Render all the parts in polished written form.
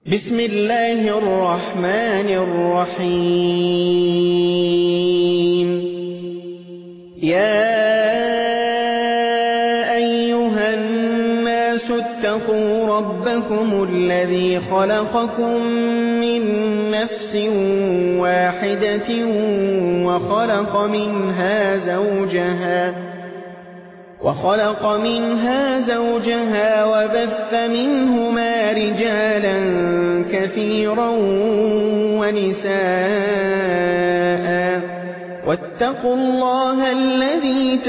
بسم الله الرحمن الرحيم. يا أيها الناس اتقوا ربكم الذي خلقكم من نفس واحدة وخلق منها زوجها وبث منهما رجالا كثيرا ونساء واتقوا الله الذي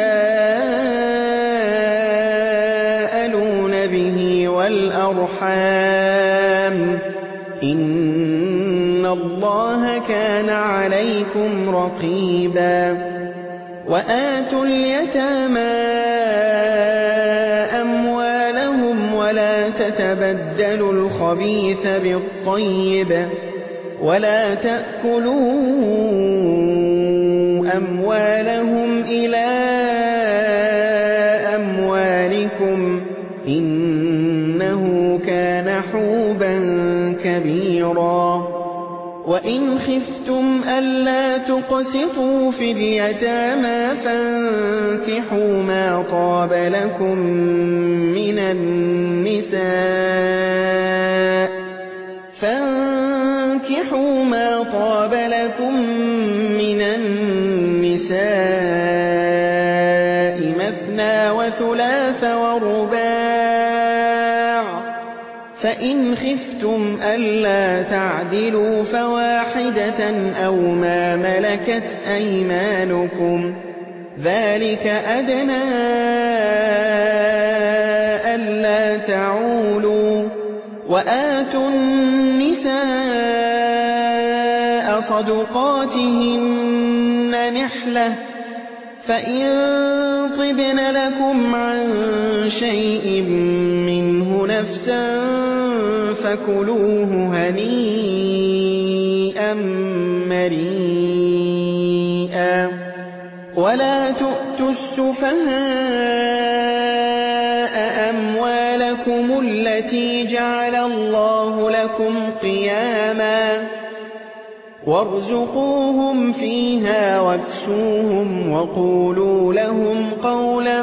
تساءلون به والأرحام إن الله كان عليكم رقيبا. وآتوا اليتامى أموالهم ولا تتبدلوا الخبيث بالطيب ولا تأكلوا أموالهم إلى أموالكم إنه كان حوبا كبيرا. وإن خفتم ألا تقسطوا في اليتامى فانكحوا ما طاب لكم من النساء مثنى وثلاث ورباع، فإن خفتم ألا تعدلوا فواحدة أو ما ملكت أيمانكم ذلك أدنى ألا تعولوا. وآتوا النساء صدقاتهن نحلة، فإن طبن لكم عن شيء منه نفسا فكلوه هنيئا مريئا. ولا تؤتوا السفهاء أموالكم التي جعل الله لكم قياما وارزقوهم فيها واكسوهم وقولوا لهم قولا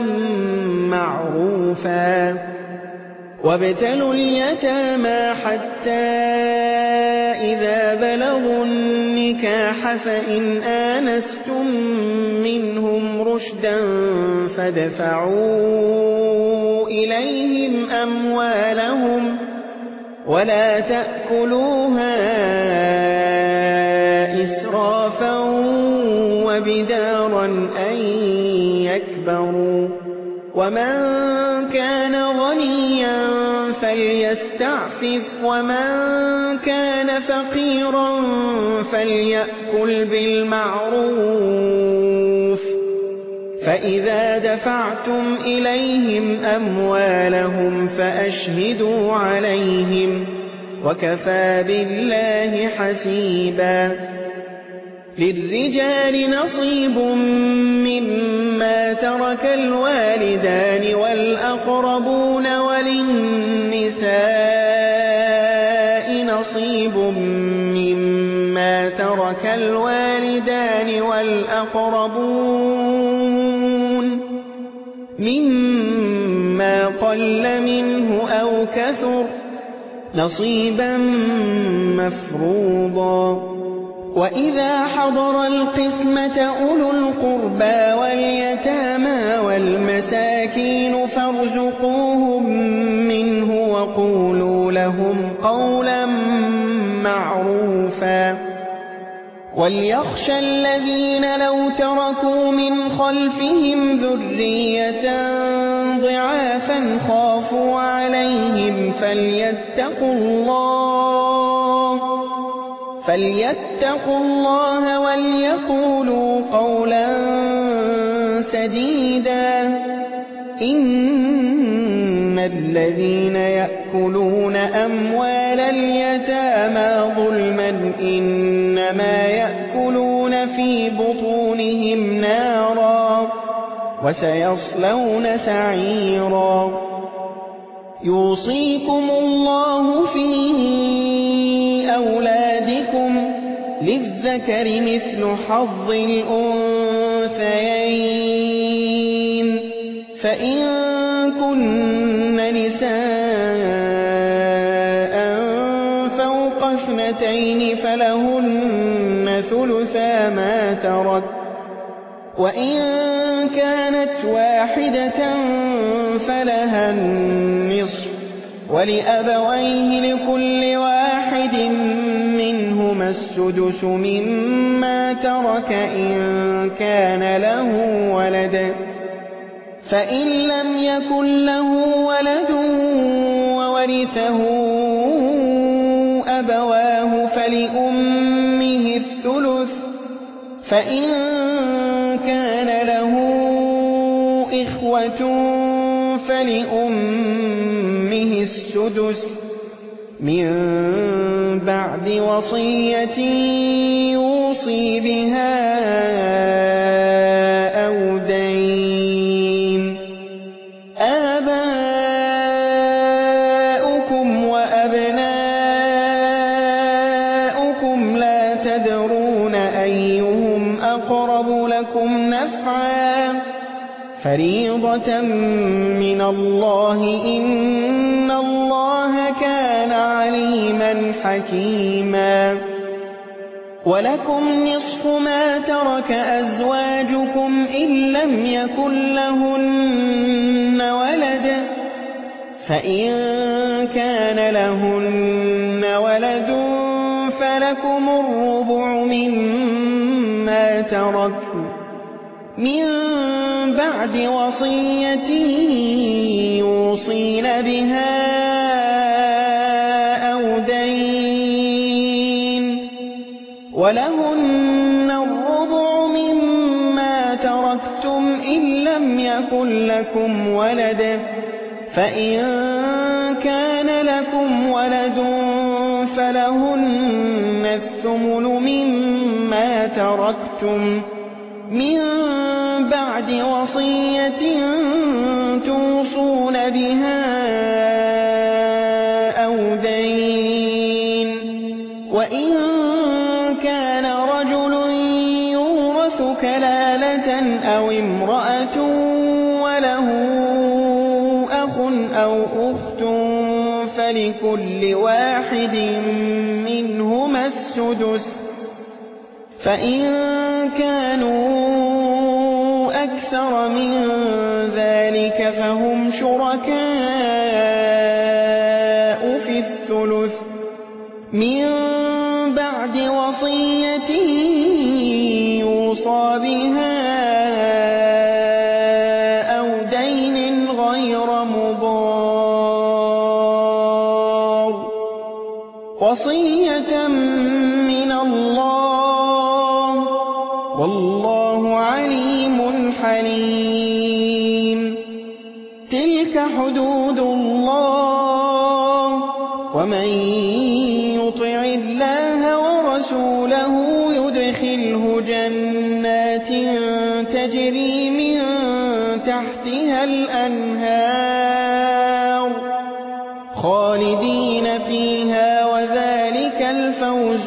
معروفا. وابتلوا اليتامى حتى إذا بلغوا النكاح فإن آنستم منهم رشدا فادفعوا إليهم أموالهم ولا تأكلوها إسرافا وبدارا أن يكبروا. ومن كان غنيا فليستعفف ومن كان فقيرا فليأكل بالمعروف. فإذا دفعتم إليهم أموالهم فأشهدوا عليهم وكفى بالله حسيبا. للرجال نصيب مما ترك الوالدان والأقربون وللنساء نصيب مما ترك الوالدان والأقربون مما قل منه أو كثر نصيبا مفروضا. وإذا حضر القسمة أولو القربى واليتامى والمساكين فارزقوهم منه وقولوا لهم قولا معروفا. وليخشى الذين لو تركوا من خلفهم ذرية ضعافا خافوا عليهم فليتقوا الله وليقولوا قولا سديدا. إن الذين يأكلون أموال اليتامى ظلما إنما يأكلون في بطونهم نارا وسيصلون سعيرا. يوصيكم الله في للذكر مثل حظ الأنثيين فإن كن نساء فوق 2 فلهن ثلثا ما ترك وإن كانت واحدة فلها النصف ولأبويه لكل واحد منهما السدس مما ترك إن كان له ولد فإن لم يكن له ولد وورثه أبواه فلأمه الثلث فإن كان له إخوة فلأمه السدس من بعد وصية يوصي بها أو دين آباؤكم وأبناؤكم لا تدرون أيهم أقرب لكم نفعا فريضة من الله إن الله كان عليما حكيما ولكم نصف ما ترك أزواجكم إن لم يكن لهن ولد فإن كان لهن ولد فلكم الربع مما تركن من بعد وصية يوصين بها أو دين ولهن الربع مما تركتم إن لم يكن لكم ولد فإن كان لكم ولد فلهن الثمن مما تركتم من بعد وصية توصون بها أو دين وإن كان رجل يورث كلالة أو امرأة وله أخ أو أخت فلكل واحد منهما السدس فإن كانوا أكثر من ذلك فهم شركاء في الثلث من بعد وصية يوصى بها أو دين غير مضار وصية من الله والله عليم حليم تلك حدود الله ومن يطع الله ورسوله يدخله جنات تجري من تحتها الأنهار خالدين فيها وذلك الفوز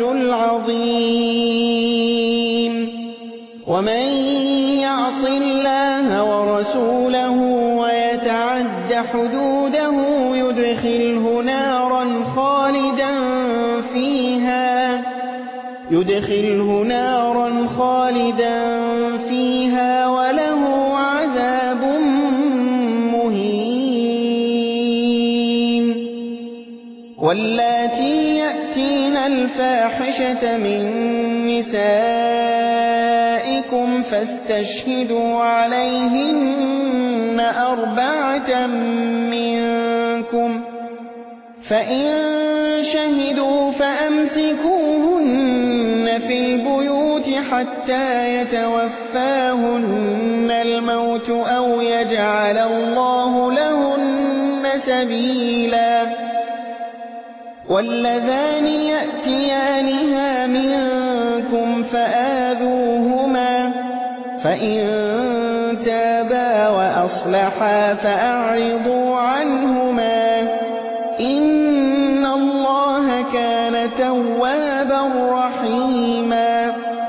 العظيم ومن يعص الله ورسوله ويتعد حدوده يدخله نارا خالدا فيها وله عذاب مهين واللاتي يأتين الفاحشة من نسائكم فاستشهدوا عليهن 4 منكم فإن شهدوا فأمسكوهن في البيوت حتى يتوفاهن الموت أو يجعل الله لهن سبيلا واللذان يأتيانها منكم فآذوهما فإن تابا وأصلحا فأعرضوا عنهما إن الله كان توابا رحيما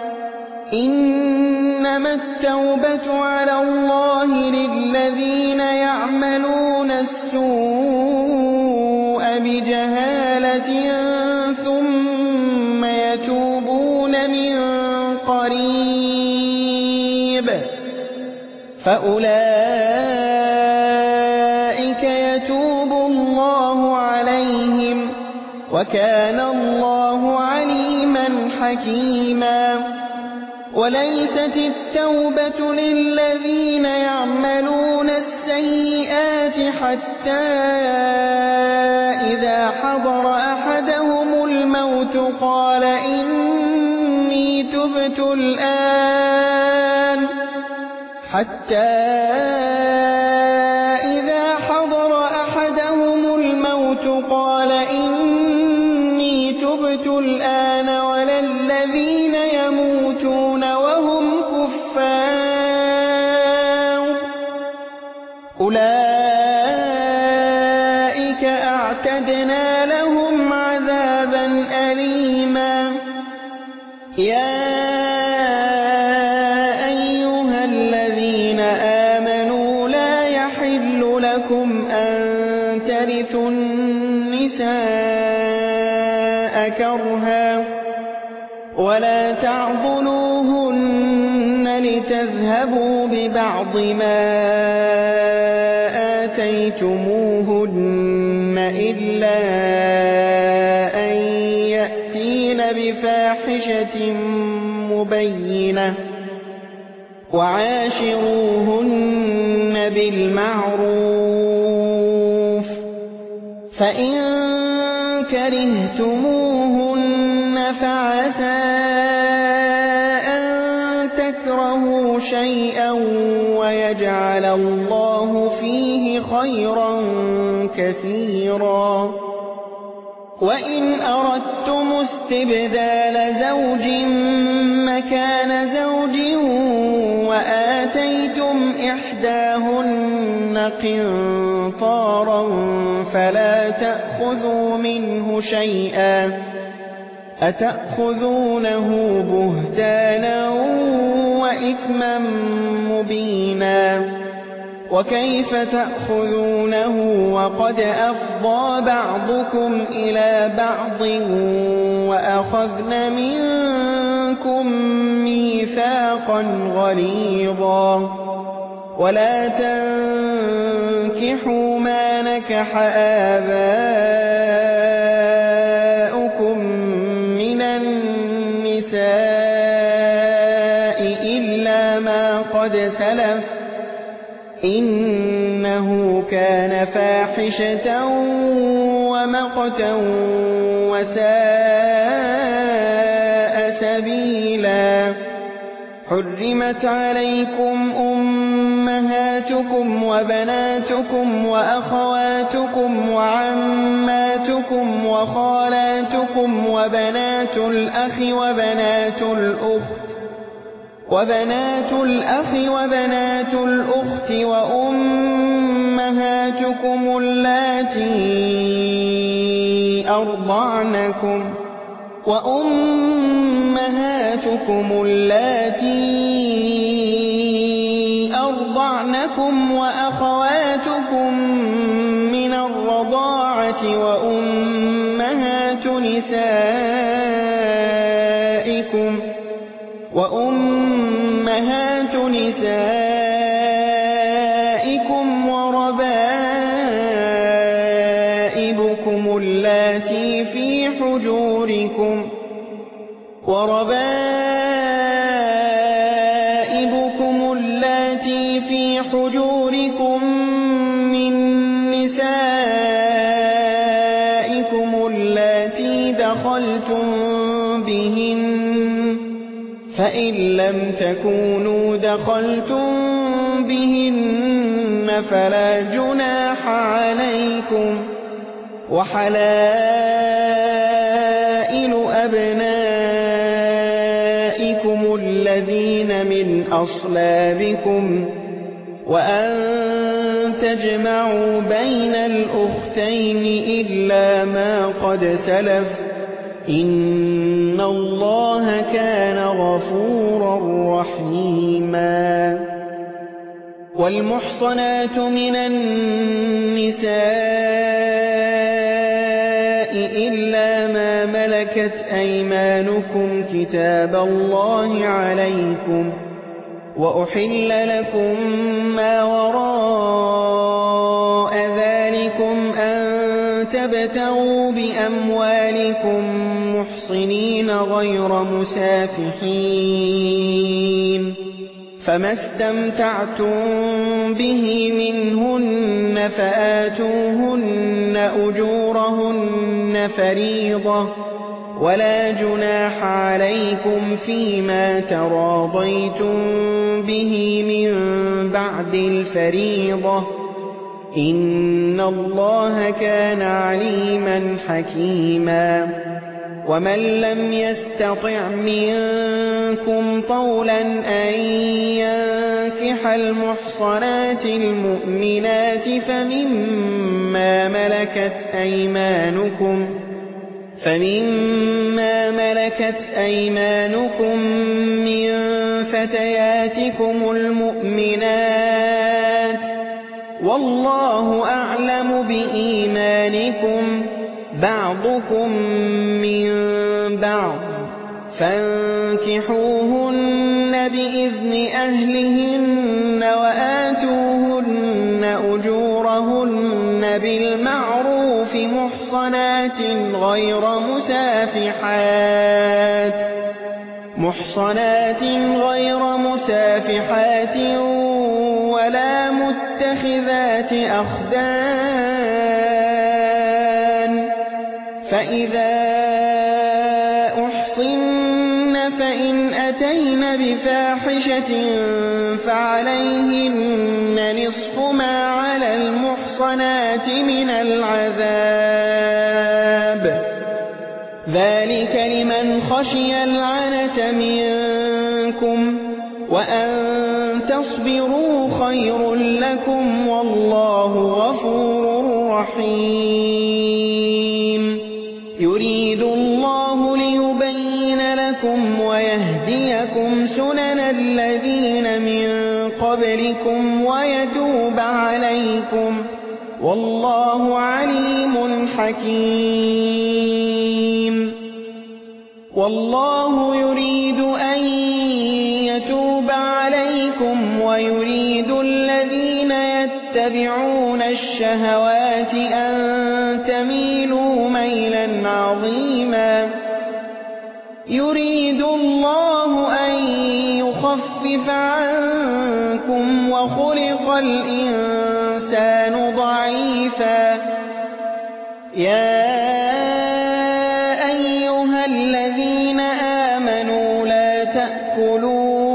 إنما التوبة على الله للذين يعملون السوء بجهالة ثم يتوبون من قريب فأولئك يتوب الله عليهم وكان الله عليما حكيما وليست التوبة للذين يعملون السيئات حتى إذا حضر أحدهم الموت قال إني تبت الآن ولا الذين يموتون وهم كفار أولئك أعتدنا لهم عذابا أليما يا أيها الذين آمنوا لا يحل لكم أن ترثوا النساء كرها ولا تعضلوهن لتذهبوا ببعض ما آتيتموهن إلا أن يأتين بفاحشة مبينة وعاشروهن بالمعروف فإن كرهتموهن فعسى أن تكرهوا شيئا ويجعل الله فيه خيرا كثيرا وإن أردتم استبدال زوج مكان زوج وآتيتم إحداهن قنطارا فلا تأخذوا منه شيئا أتأخذونه بهتانا وإثما مبينا وكيف تأخذونه وقد أفضى بعضكم إلى بعض وأخذن منكم ميثاقا غليظا ولا تنكحوا ما نكح آباؤكم من النساء إلا ما قد سلف إنه كان فاحشة ومقتا وساء سبيلا حرمت عليكم أمهاتكم وبناتكم وأخواتكم وعماتكم وخالاتكم وبنات الأخ وبنات الأخت وأمهاتكم اللاتي أرضعنكم وأخواتكم من الرضاعة وأمهات نسائكم وربائبكم اللاتي في حجوركم من نسائكم اللاتي دخلتم بهن فإن لم تكونوا دخلتم بهن فلا جناح عليكم وحلائل أبنائكم الذين من أصلابكم وأن تجمعوا بين الأختين إلا ما قد سلف إن الله كان غفورا رحيما والمحصنات من النساء إلا ما ملكت أيمانكم كتاب الله عليكم وأحل لكم ما وراء ذلكم أن تبتغوا بأموالكم محصنين غير مسافحين فما استمتعتم به منهن فآتوهن أجورهن فريضة ولا جناح عليكم فيما تراضيتم به من بعد الفريضة إن الله كان عليما حكيما ومن لم يستطع منكم طولا أن ينكح المحصنات المؤمنات فمما ملكت أيمانكم من فتياتكم المؤمنات والله أعلم بإيمانكم بعضكم من بعض فانكحوهن بإذن أهلهن وآتوهن أجورهن بالمعروف محصنات غير مسافحات ولا متخذات أخدان فإذا أحصن فإن أتين بفاحشة فعليهن نصف ما على المحصنات من العذاب ذلك لمن خشي العنة منكم وأن تصبروا خير لكم والله غفور رحيم يريد الله ليبين لكم ويهديكم سنن الذين من قبلكم ويتوب عليكم والله عليم حكيم والله يريد أن يتوب عليكم ويريد الذين يتبعون الشهوات أن تميلوا ميلا عظيما يريد الله أن يخفف عنكم وخلق الإنسان ضعيفا يا أيها الذين آمنوا لا تأكلوا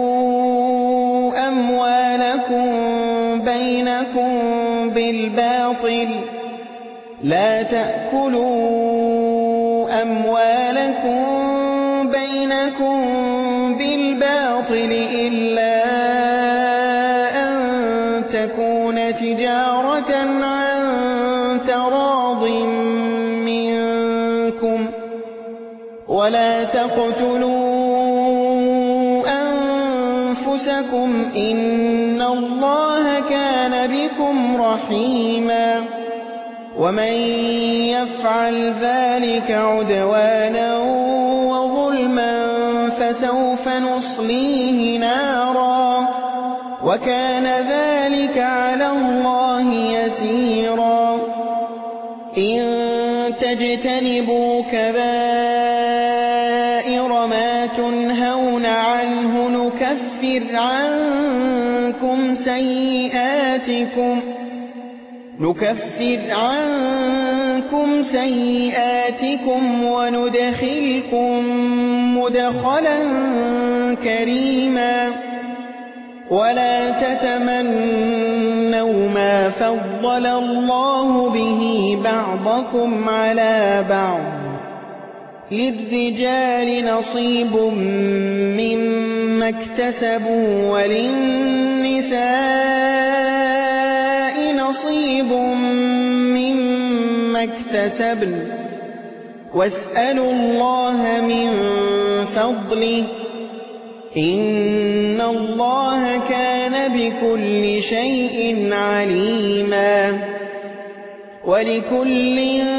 أموالكم بينكم بالباطل إلا أن تكون تجارة عن تراض منكم ولا تقتلوا أنفسكم إن الله كان بكم رحيما ومن يفعل ذلك عدوانا وظلما فسوف نصليه نارا وكان ذلك على الله يسيرا إن تجتنبوا كبائر ما تنهون عنه نكفر عنكم سيئاتكم وندخلكم مدخلا كريما ولا تتمنوا ما فضل الله به بعضكم على بعض للرجال نصيب مما اكتسبوا وللنساء نصيب مما اكتسبن واسألوا الله من فضله إن الله كان بكل شيء عليما ولكل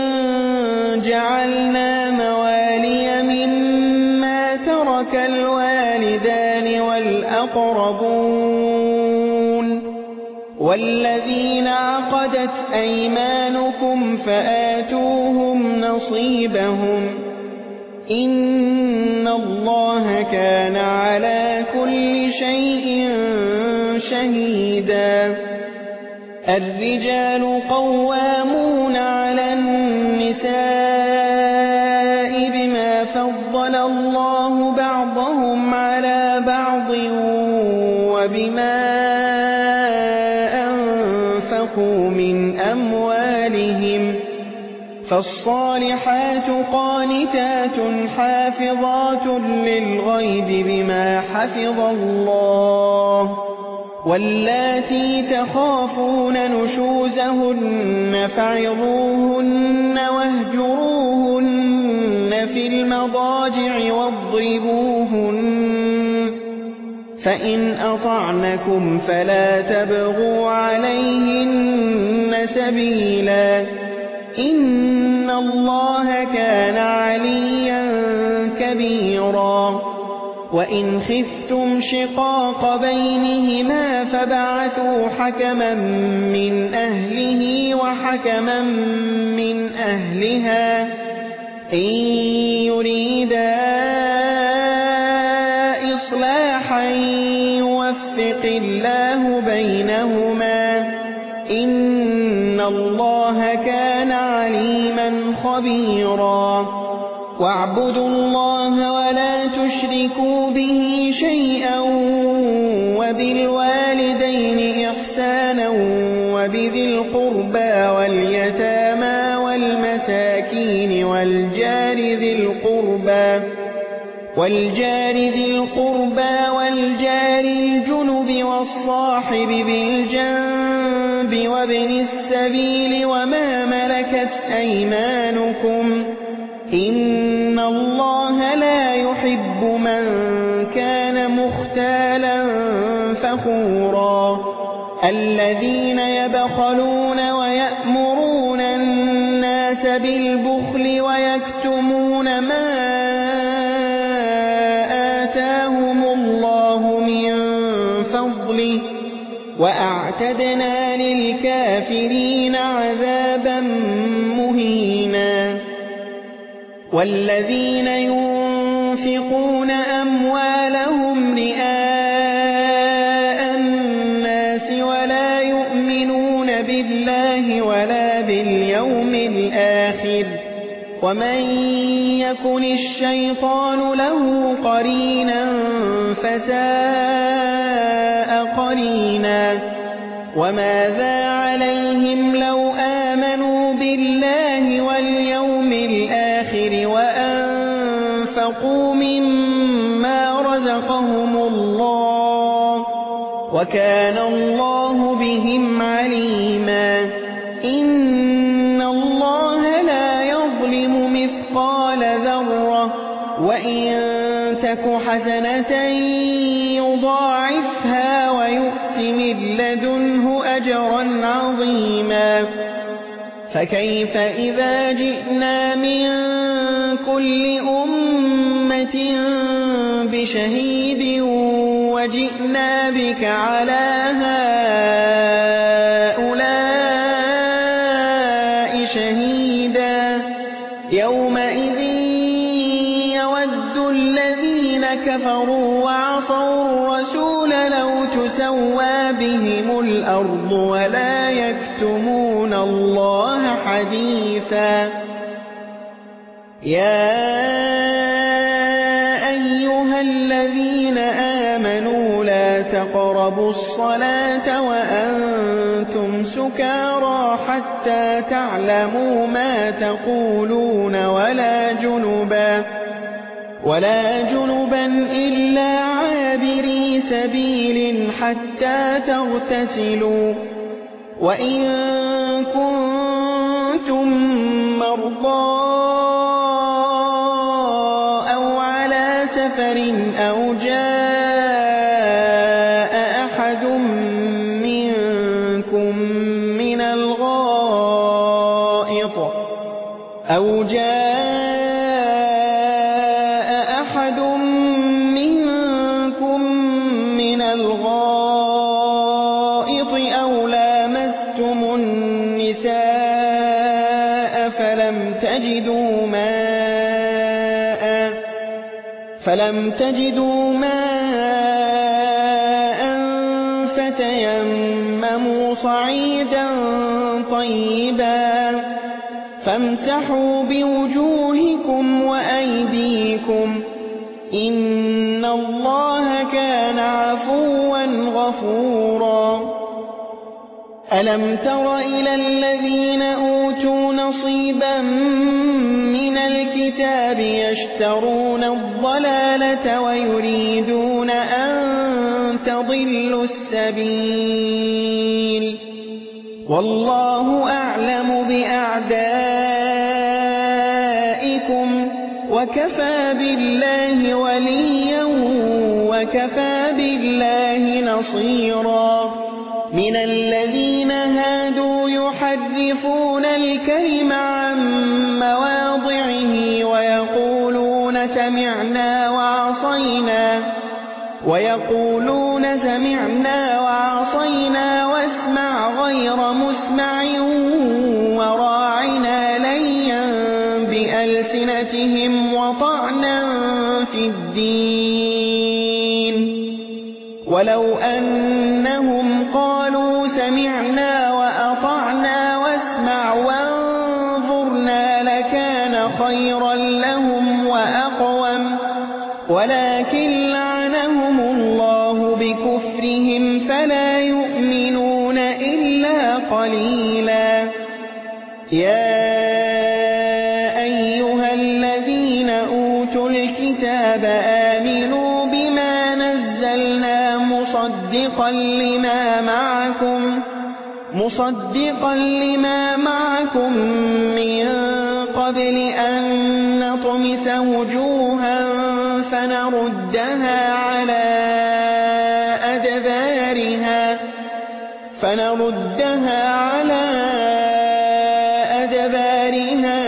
جعلنا موالي مما ترك الوالدان والأقربون والذين عقدت أيمانكم فآتوهم نصيبهم إن الله كان على كل شيء شهيدا الرجال قوامون على النساء بما فضل الله بعضهم على بعض وبما أنفقوا من أموالهم فالصالحات قانتات حافظات للغيب بما حفظ الله واللاتي تخافون نشوزهن فعظوهن واهجروهن في المضاجع واضربوهن فإن أطعنكم فلا تبغوا عليهن سبيلا إن الله كان عليا كبيرا وإن خفتم شقاق بينهما فبعثوا حكما من أهله وحكما من أهلها إن يريدا إصلاحا يوفق الله بينهما إن الله كان عليما خبيرا واعبدوا الله ولا تشركوا به شيئا وبالوالدين إحسانا وبذي القربى واليتامى والمساكين والجار ذي القربى والجار الجنب والصاحب بالجنب وابن السبيل وما ملكت أيمانكم إن الله لا يحب من كان مختالا فخورا الذين يبخلون ويأمرون الناس بالبخل ويكتمون ما آتاهم الله من فضله وأعتدنا للكافرين عذابا مهينا والذين ينفقون أموالهم رئاء الناس ولا يؤمنون بالله ولا باليوم الآخر ومن يكن الشيطان له قرينا فساء قرينا وماذا عليهم لو آمنوا بالله واليوم الآخر وأنفقوا مما رزقهم الله وكان الله بهم عليما إن الله لا يظلم مثقال ذرة وإن تك حسنة يضاعفها ويؤت من لدنه أجرا عظيما فكيف إذا جئنا من كل أمة بشهيد وجئنا بك على هؤلاء شهيدا يومئذ يود الذين كفروا وعصوا الرسول لو تسوى بهم الأرض ولا يكتمون الله حديثا يا أيها الذين آمنوا لا تقربوا الصلاة وأنتم سكارى حتى تعلموا ما تقولون ولا جنبا إلا عابري سبيل حتى تغتسلوا وإن كنتم مرضى سفر أو جاء أحد منكم من الغائط أو لامستم النساء فلم تجدوا ماء فتيمموا صعيدا طيبا فامسحوا بوجوهكم وأيديكم إن الله كان عفوا غفورا ألم تر إلى الذين أوتوا نصيبا من الكتاب يشترون الضلالة ويريدون أن تضلوا السبيل والله أعلم بأعدائكم وكفى بالله وليا وكفى بالله نصيرا من الذين هادوا يحرفون الكلم عن مواضعه ويقولون سمعنا وعصينا واسمع غير مسمع وراعنا ليا بألسنتهم وطعنا في الدين ولو أنهم قالوا سمعنا وأطعنا واسمع وانظرنا لكان خيرا لهم وأقوم ولكن لعنهم الله بكفرهم فلا يؤمنون إلا قليلا يا أيها الذين أوتوا الكتاب آمنوا بما نزلنا مصدقا لما معكم من قبل أن نطمس وجوها فنردها على أدبارها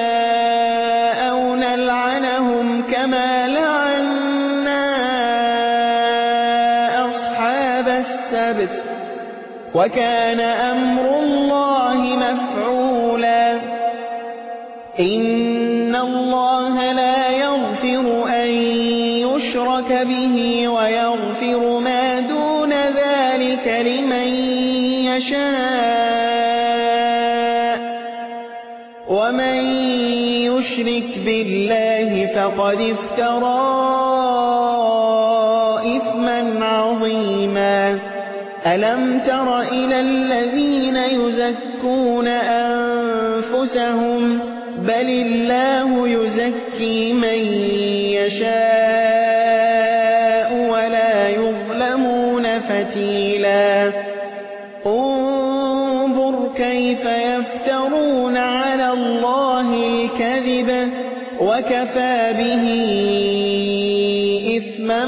أو نلعنهم كما لعنا أصحاب السبت وكان أمر الله مفعولا إن الله لا يغفر أن يشرك به ويغفر ما دون ذلك لمن يشاء ومن يشرك بالله فقد افترى إثما عظيما ألم تر إلى الذين يزكون أنفسهم بل الله يزكي من يشاء ولا يظلمون فتيلا انظر كيف يفترون على الله الكذب وكفى به إثما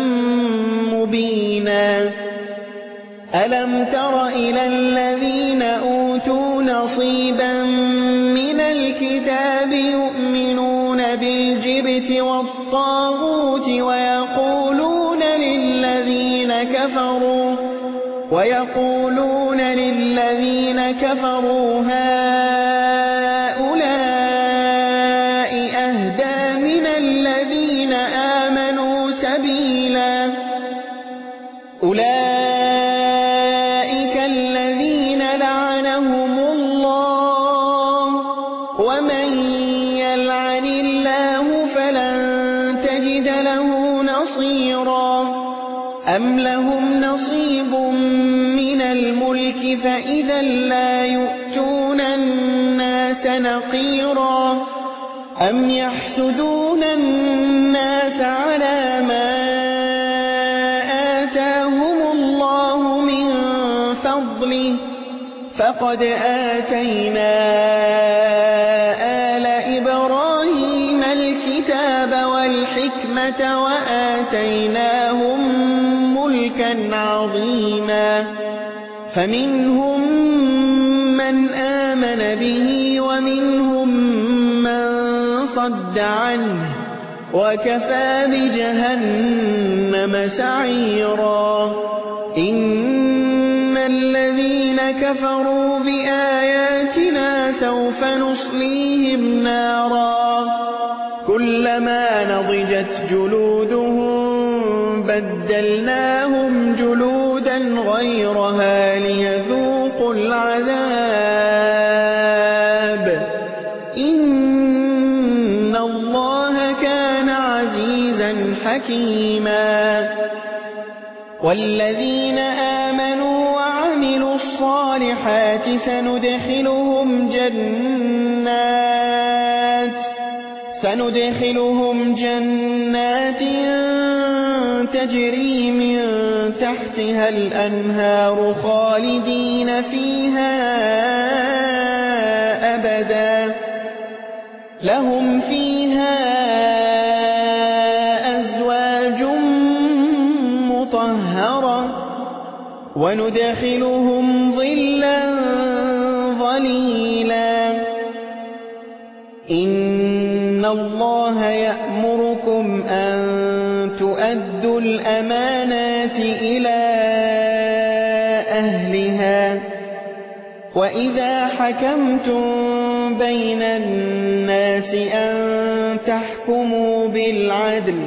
مبينا ألم تر إلى الذين أوتوا نصيبا من الكتاب يؤمنون بالجبت والطاغوت ويقولون للذين كفروا هؤلاء أهدى من الذين آمنوا سبيلا أولئك الذين لعنهم الله ومن يلعن الله فلن تجد له نصيرا أم لهم نصيب من الملك فإذا لا يؤتون الناس نقيرا أم يحسدون الناس على ما آتاهم الله من فضله فقد آتينا آل إبراهيم الكتاب الكتاب والحكمة وآتيناهم ملكا عظيما فمنهم من آمن به ومنهم من صد عنه وكفى بجهنم سعيرا إن الذين كفروا بآياتنا سوف نصليهم نارا كلما نضجت جلودهم بدلناهم جلودا غيرها ليذوقوا العذاب إن الله كان عزيزا حكيما والذين آمنوا وعملوا الصالحات سندخلهم جنات تجري من تحتها الأنهار خالدين فيها أبدا لهم فيها أزواج مطهرة وندخلهم ظلا ظليلا إن الله يأمركم أن تؤدوا الأمانات إلى أهلها وإذا حكمتم بين الناس أن تحكموا بالعدل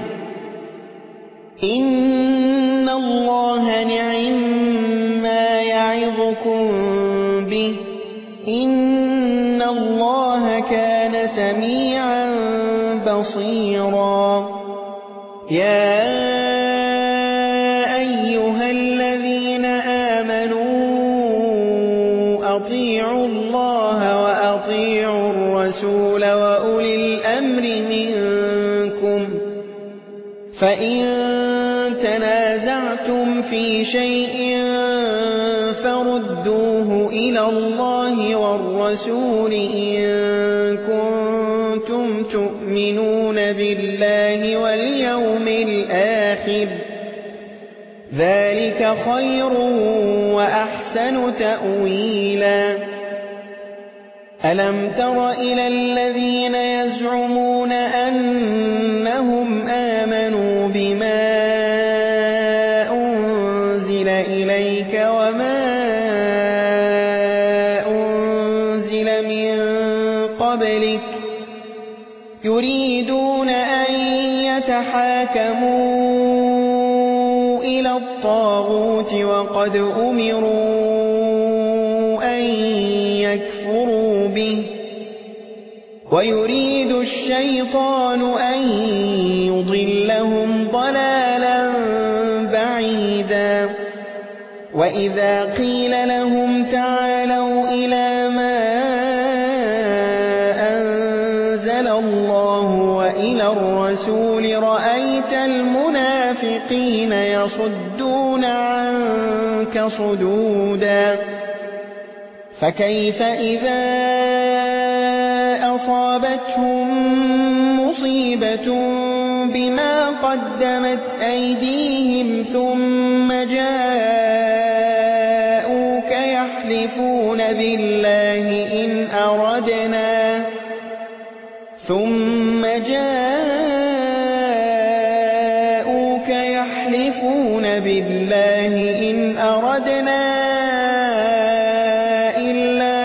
إن الله نعما يعظكم به إن الله كان سميعا بصيرا يا أيها الذين آمنوا أطيعوا الله وأطيعوا الرسول وأولي الأمر منكم فإن تنازعتم في شيء فردوه إلى الله والرسول إن كنتم تؤمنون بالله واليوم الآخر ذلك خير وأحسن تأويلا ألم تر إلى الذين يزعمون أنهم آمنوا بما أنزل إليك وما أنزل من قبلك يريدون أن يتحاكموا إلى الطاغوت وقد أمروا أن يكفروا به ويريد الشيطان أن يضلهم ضلالا بعيدا وإذا قيل لهم تعالوا إلى ما أنزل الله وإلى الرسول رأيت المنافقين يصدون عنك صدودا فكيف إذا أصابتهم مصيبة بما قدمت أيديهم ثم جاءوك يحلفون بالله إن أردنا إلا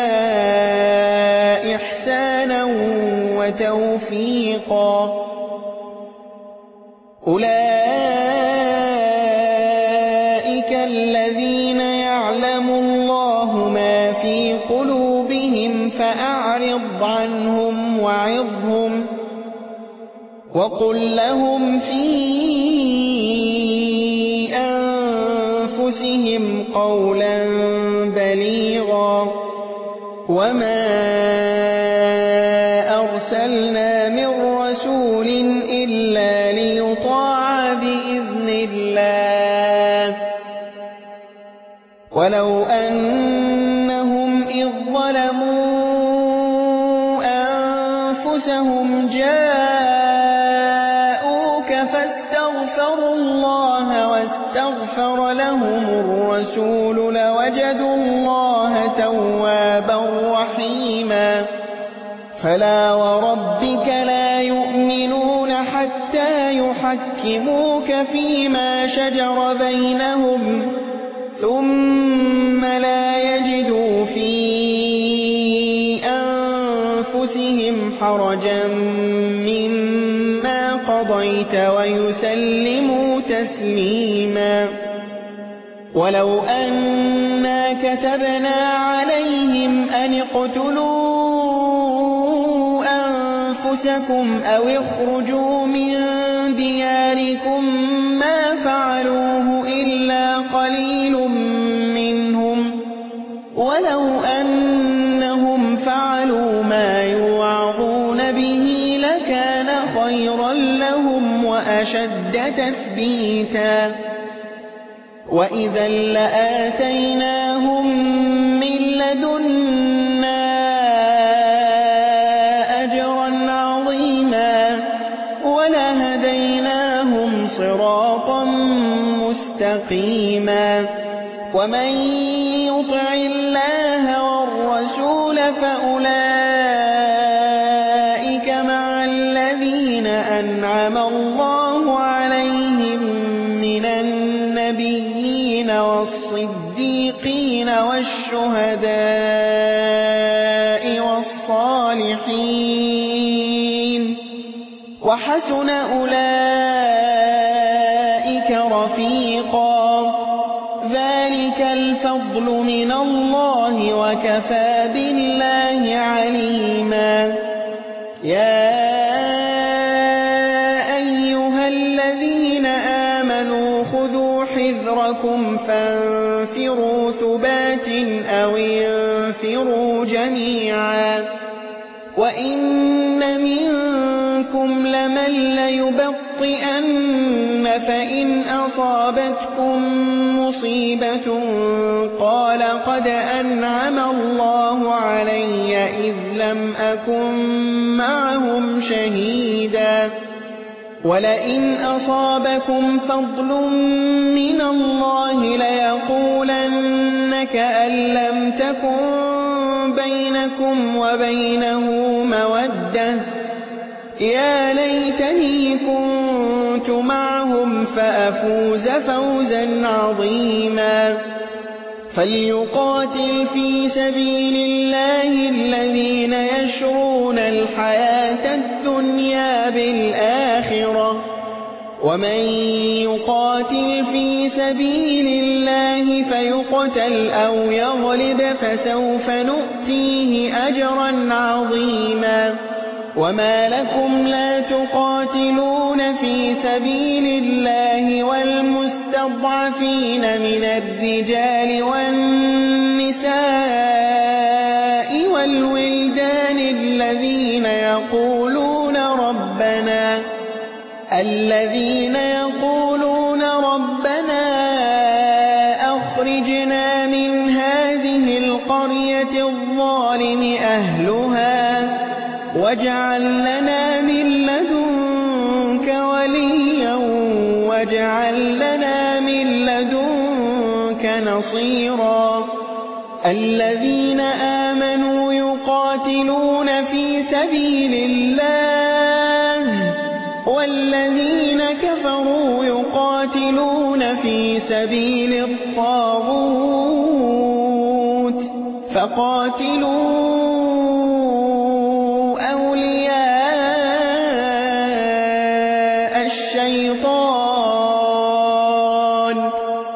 إحسانا وتوفيقا أولئك الذين يعلم الله ما في قلوبهم فأعرض عنهم وعظهم وقل لهم في أنفسهم قولا بليغا وما أرسلنا من رسول إلا ليطاع بإذن الله ولو أنهم إذ ظلموا أنفسهم جاءوك فاستغفروا الله واستغفر لهم الرسول لوجدوا الله توابا رحيما فلا وربك لا يؤمنون حتى يحكموك فيما شجر بينهم ثم لا يجدوا في أنفسهم حرجا مما قضيت ويسلموا تسليما ولو أنا كتبنا عليهم أن اقتلوا أنفسكم أو اخرجوا من دياركم ما فعلوه إلا قليل منهم ولو أنهم فعلوا ما يوعظون به لكان خيرا لهم وأشد تثبيتا وإذا لآتيناهم من لدنا أجرا عظيما ولهديناهم صراطا مستقيما ومن يطع الله والرسول فأولئك مع الذين أنعم الله عليهم من النبيين والصديقين والشهداء والصالحين وحسن أولئك رفيقا ذلك الفضل من الله وكفى بالله عليما يا أيها الذين آمنوا خذوا حذركم فانفروا ثبات أو انفروا جميعا وإن منكم لمن ليبطئن فإن أصابتكم مصيبة قال قد أنعم الله علي إذ لم أكن معهم شهيدا ولئن أصابكم فضل من الله ليقولن كأن لم تكن بينكم وبينه مودة يا ليتني كنت معهم فأفوز فوزا عظيما فليقاتل في سبيل الله الذين يشرون الحياة الدنيا بالآخرة ومن يقاتل في سبيل الله فيقتل أو يغلب فسوف نؤتيه أجرا عظيما وما لكم لا تقاتلون في سبيل الله والمستضعفين من الرجال والنساء والولدان الذين يقولون ربنا أخرجنا من هذه القرية الظالم أهلها واجعل لنا من لدنك وليا واجعل لنا من لدنك نصيرا الذين آمنوا يقاتلون في سبيل الله والذين كفروا يقاتلون في سبيل الطاغوت فقاتلوا أولياء الشيطان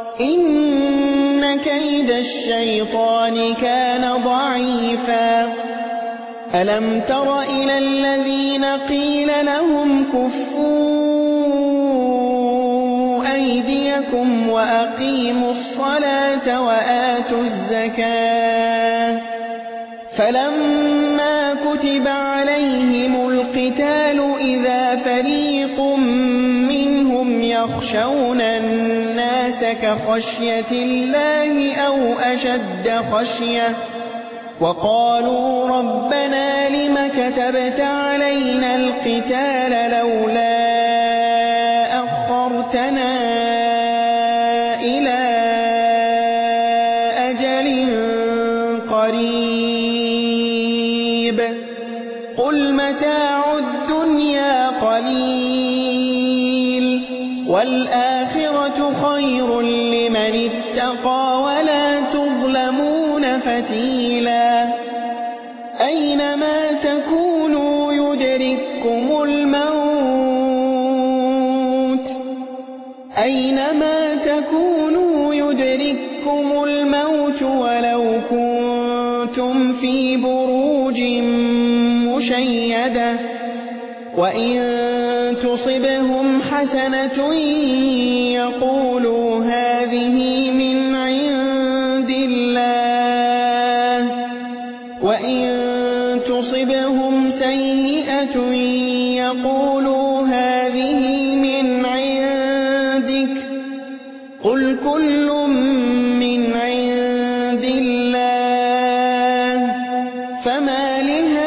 إن كيد الشيطان كان ضعيفا ألم تر إلى الذين قيل لهم كفوا أيديكم وأقيموا الصلاة وآتوا الزكاة فلما كتب عليهم القتال إذا فريق منهم يخشون الناس كخشية الله أو أشد خشية وقالوا ربنا لم كتبت علينا القتال لولا أخرتنا إلى أجل قريب قل متاع الدنيا قليل والآخرة خير لمن اتقى ولا تظلمون فتيلا أينما تكونوا يدرككم الموت ولو كنتم في بروج مشيدة وإن تصبهم حسنة يقولوا هذه من عند الله وإن تصبهم سيئة يقولوا هذه من عندك قل كل من عند الله فما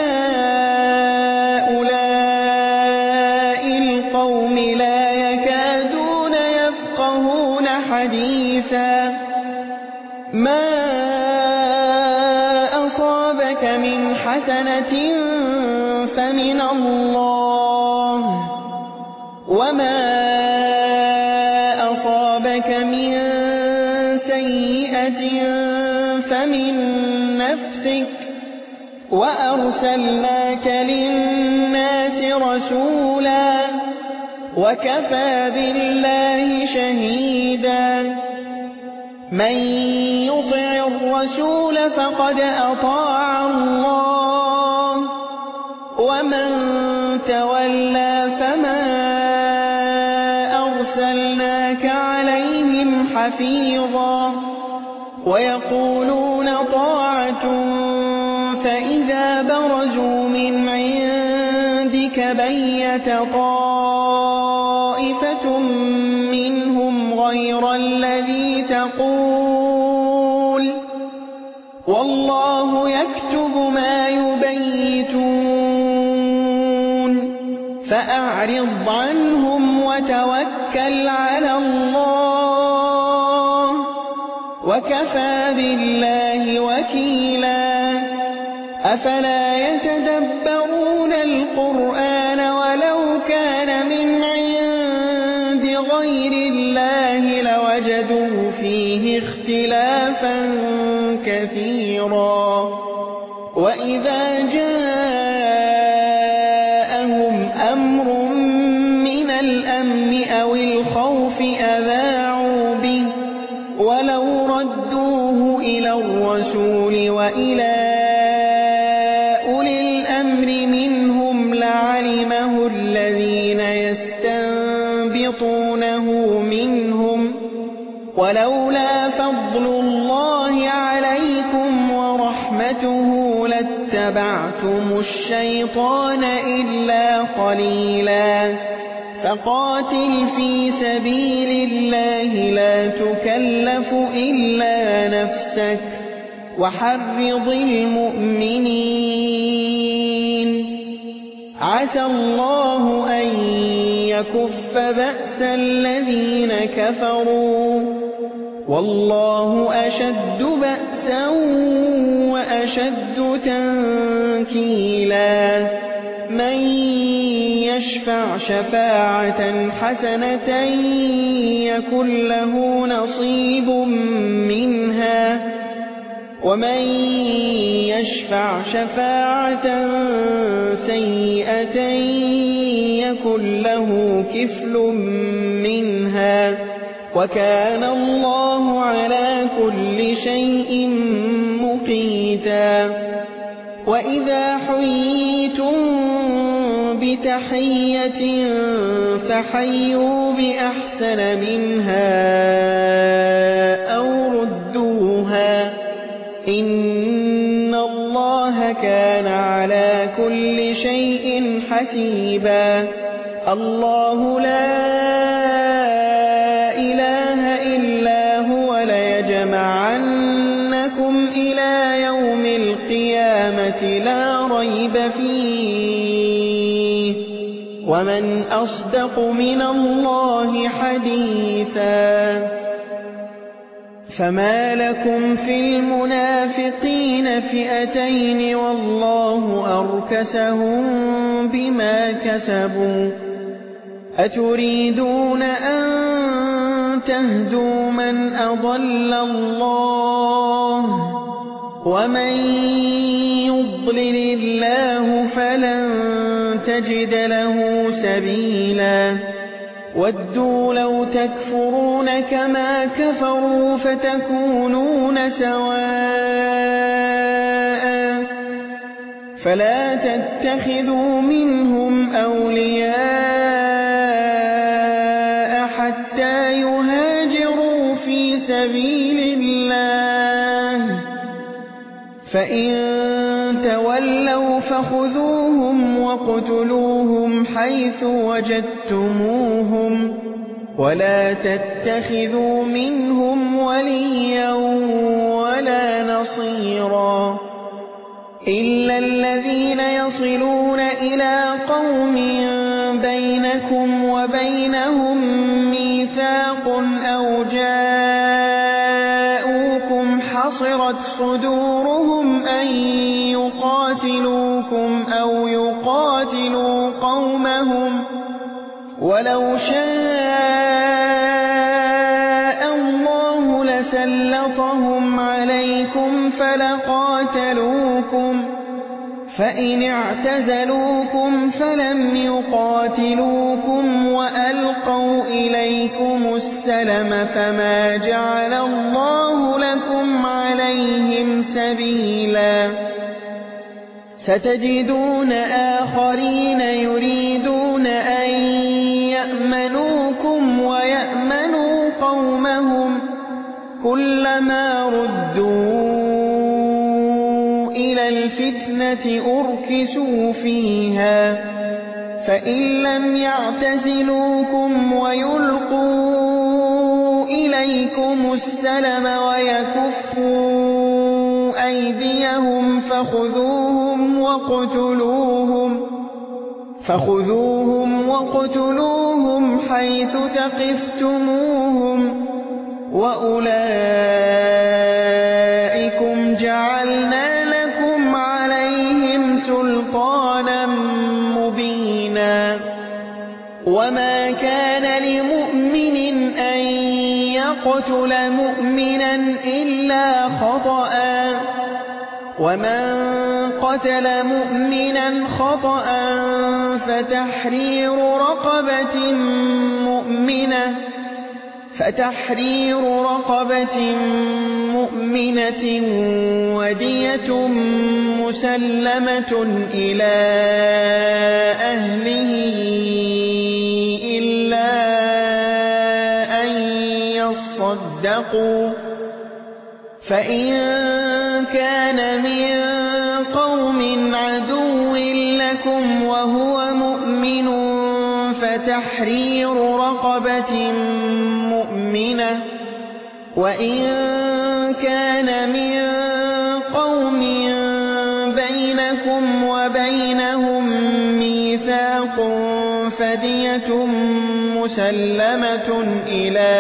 لهؤلاء القوم لا يكادون يفقهون حديثا ما أصابك من حسنة فمن الله وما أصابك من سيئة فمن نفسك وأرسلناك للناس رسولا وكفى بالله شهيدا من يطع الرسول فقد أطاع الله ومن تولى فما أرسلناك عليهم حفيظا ويقولون طاعة فإذا برزوا من عندك بيت طائفة منهم غير الذي تقول والله يكتب ما يبيتون فأعرض عنهم وتوكل على الله وكفى بالله وكيلا أفلا يتدبرون القرآن ولو كان من عند غير الله لوجدوا فيه اختلافا كثيرا وإذا جاءهم أمر من الأمن أو الخوف أذاعوا به ولو ردوه إلى الرسول وإلى أولي الأمر منهم لعلمه الذين يستنبطونه منهم ولولا فضل الله عليكم ورحمته لاتبعتم الشيطان إلا قليلا فقاتل في سبيل الله لا تكلف إلا نفسك وحرض المؤمنين عسى الله أن يكف بأس الذين كفروا والله أشد بأسا وأشد تنكيلا من يشفع شفاعة حسنة يكن له نصيب منها ومن يشفع شفاعة سيئة يكن له كفل منها وكان الله على كل شيء مقيتا وإذا حييتم بتحية فحيوا بأحسن منها أو ردوها إن الله كان على كل شيء حسيبا الله لا إله إلا هو ليجمعنكم إلى يوم القيامة لا ريب فيه ومن أصدق من الله حديثا فما لكم في المنافقين فئتين والله أركسهم بما كسبوا أتريدون أن تهدوا من أضل الله ومن يضلل الله فلن تجد له سبيلا ودوا لو تكفرون كما كفروا فتكونون سواء فلا تتخذوا منهم أولياء حتى يهاجروا في سبيل الله فإن تولوا فخذوهم وَاقْتُلُوهُمْ حيث وجدتموهم ولا تتخذوا منهم وليا ولا نصيرا إلا الذين يصلون إلى قوم بينكم وبينهم ميثاق أو جاءوكم حصرت صدورهم أن يقاتلوكم أو يقاتلوا قومهم ولو شاء الله لسلطهم عليكم فلقاتلوكم فإن اعتزلوكم فلم يقاتلوكم وألقوا إليكم السلم فما جعل الله لكم عليهم سبيلا ستجدون آخرين يريدون أن يأمنوكم ويأمنوا قومهم كلما ردوا إلى الفتنة أركسوا فيها فإن لم يعتزلوكم ويلقوا إليكم السلم ويكفوا أيديهم فخذوهم وَاقْتُلُوهُمْ حيث ثقفتموهم وأولئكم جعلنا لكم عليهم سلطانا مبينا وما كان لمؤمن أن يقتل مؤمنا إلا خطأ ومن قتل مؤمنا خطأ فتحرير رقبة مؤمنة ودية مسلمة إلى أهله إلا أن يصدقوا فإن كان من قوم عدو لكم وهو مؤمن فتحرير رقبة مؤمنة وإن كان من قوم بينكم وبينهم ميثاق فدية مسلمة إلى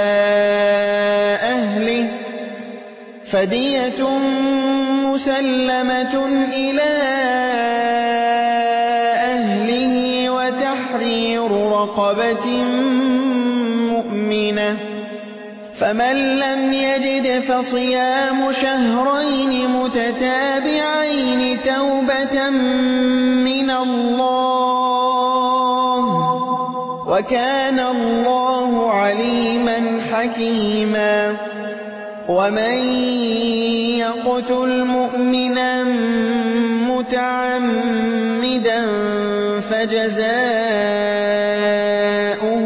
أهله وتحرير رقبة مؤمنة فمن لم يجد فصيام شهرين متتابعين توبة من الله وكان الله عليما حكيما ومن يقتل مؤمنا متعمدا فجزاؤه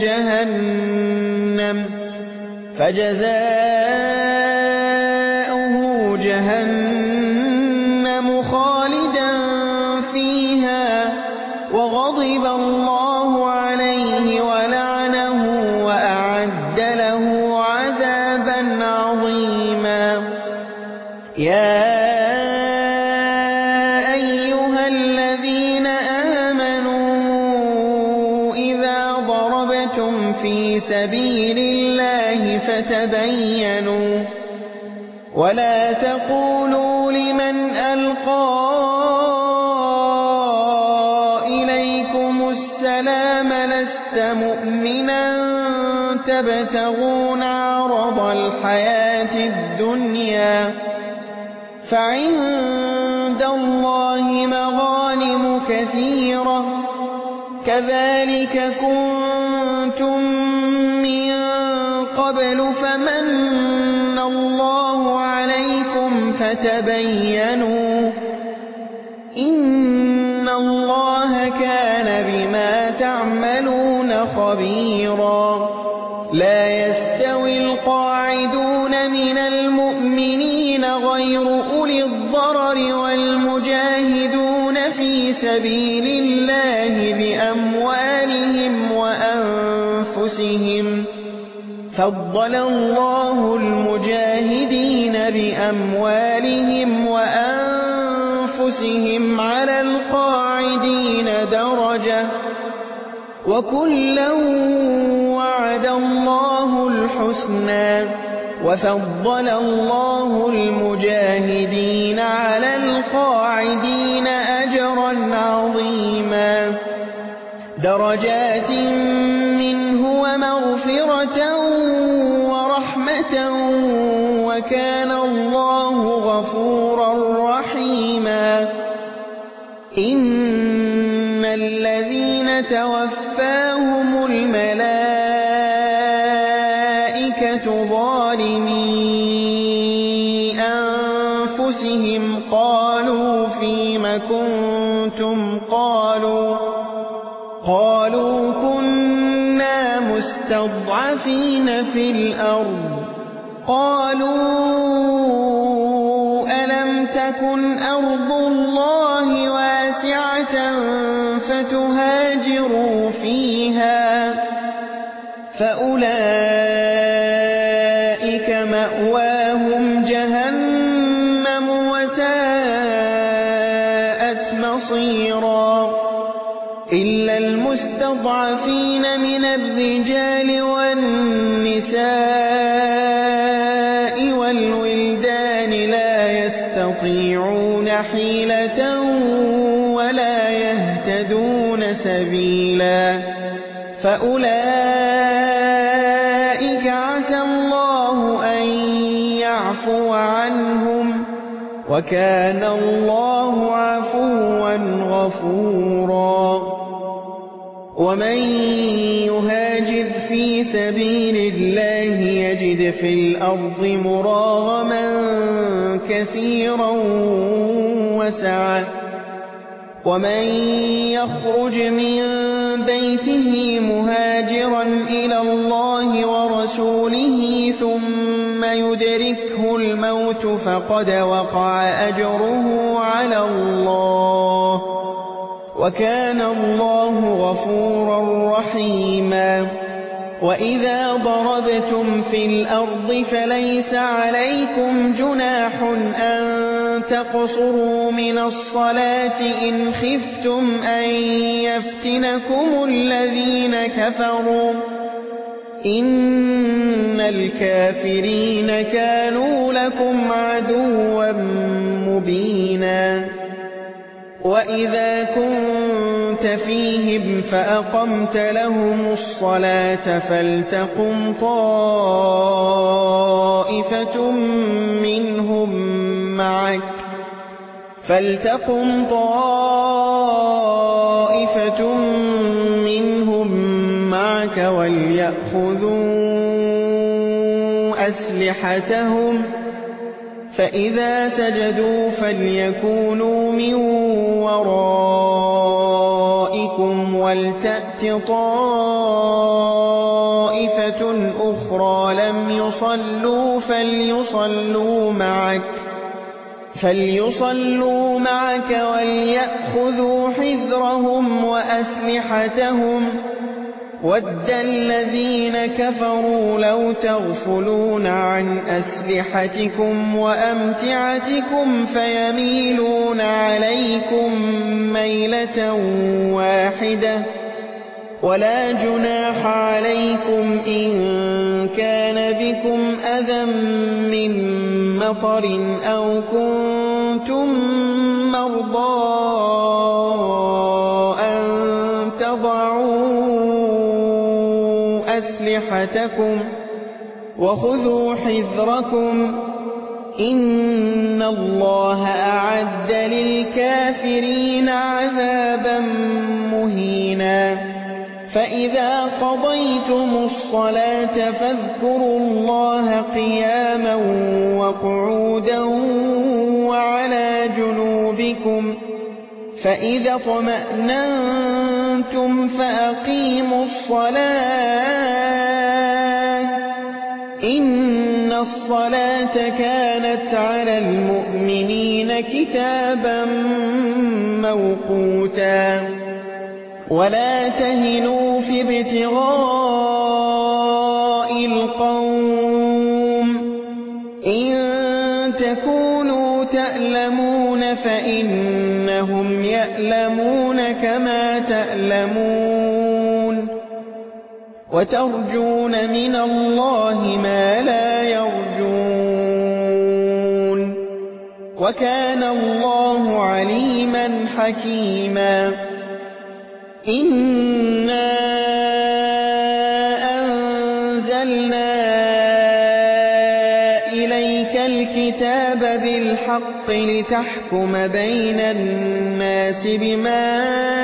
جهنم خالدا فيها وغضب الله عليه ولعنه وأعد له عذابا عظيما يا أيها الذين آمنوا ضربتم في سبيل الله فتبينوا ولا تقولوا لمن ألقى إليكم السلام لست مؤمنا تبتغون عرض الحياة الدنيا فعند الله مغانم كثيرة كذلك كنتم من قبل فمن الله عليكم فتبينوا إن الله كان بما تعملون خبيرا لا يستوي القاعدون من المؤمنين غير أولي الضرر والمجاهدون في سبيل الله بأموالهم وأنفسهم فضل الله المجاهدين بأموالهم وأنفسهم على القاعدين درجة وكلا وعد الله الحسنى وفضل الله المجاهدين على القاعدين أجرا عظيما درجات منه ومغفرة ورحمة وكان الله غفورا رحيما إن الذين توفاهم الملائكة ظالمي أنفسهم قالوا فيم كنتم قالوا كنا مستضعفين في الأرض قالوا ألم تكن أرض الله واسعة فتهاجروا فيها فأولئك مأواهم جهنم وساءت مصيرا إلا المستضعفين من الرجال والنساء والولدان لا يستطيعون حيلة ولا يهتدون سبيلا فأولئك عسى الله أن يعفو عنهم وكان الله عفوا غفورا ومن يهاجر في سبيل الله يجد في الأرض مراغما كثيرا وسعة ومن يخرج من بيته مهاجرا إلى الله ورسوله ثم يدركه الموت فقد وقع أجره على الله وكان الله غفورا رحيما وإذا ضربتم في الأرض فليس عليكم جناح أن تقصروا من الصلاة إن خفتم أن يفتنكم الذين كفروا إن الكافرين كانوا لكم عدوا مبينا وإذا كنت فيهم فأقمت لهم الصلاة فلتقم طائفة منهم معك وليأخذوا أسلحتهم فإذا سجدوا فليكونوا من ورائكم ولتأت طائفة أخرى لم يصلوا فليصلوا معك وليأخذوا حذرهم وأسلحتهم وَدَّ الَّذِينَ كَفَرُوا لَوْ تَغْفُلُونَ عَنْ أَسْلِحَتِكُمْ وَأَمْتِعَتِكُمْ فَيَمِيلُونَ عَلَيْكُمْ مَيْلَةً وَاحِدَةً ولا جناح عليكم إن كان بكم أذى من مطر أو كنتم مرضى أن تضعوا أسلحتكم وخذوا حذركم إن الله أعد للكافرين عذابا مهينا فإذا قضيتم الصلاة فاذكروا الله قياما وقعودا وعلى جنوبكم فإذا اطمأننتم فأقيموا الصلاة إن الصلاة كانت على المؤمنين كتابا موقوتا ولا تهنوا في ابتغاء القوم إن تكونوا تألمون فإنهم يألمون كما تألمون وترجون من الله ما لا يرجون وكان الله عليما حكيما إنا أنزلنا إليك الكتاب بالحق لتحكم بين الناس بما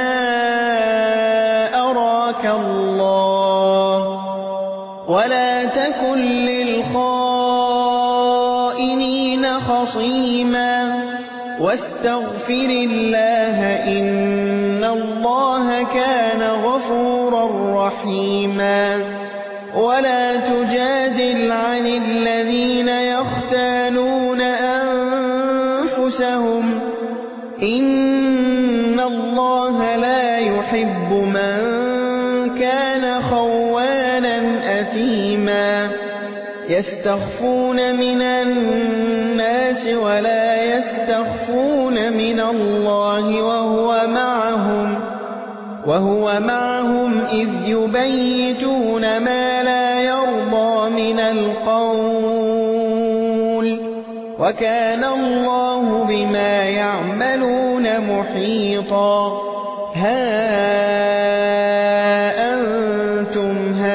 أراك الله ولا تكن للخائنين خصيما واستغفر الله إن الله كان غفورا رحيما ولا تجادل عن الذين يختانون أنفسهم إن الله لا يحب من كان خوانا أثيما يستخفون من الناس ولا يستخفون من الله وهو معهم إذ يبيتون ما لا يرضى من القول وكان الله بما يعملون محيطا ها أنتم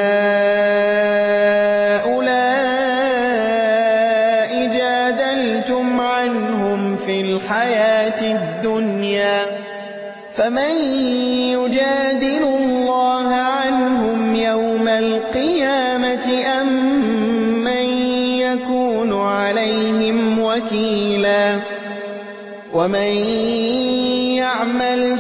هؤلاء جادلتم عنهم في الحياة الدنيا فمن يجادل الله عنهم يوم القيامة أم من يكون عليهم وكيلا ومن يعمل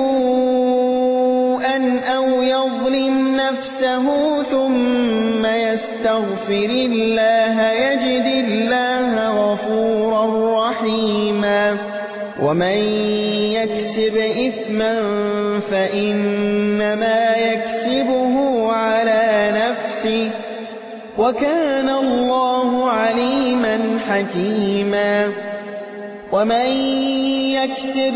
سوءا أو يظلم نفسه ثم يستغفر الله يجد الله غفورا رحيما ومن يكسب إثما فإنما يكسبه على نفسه وكان الله عليما حكيما ومن يكسب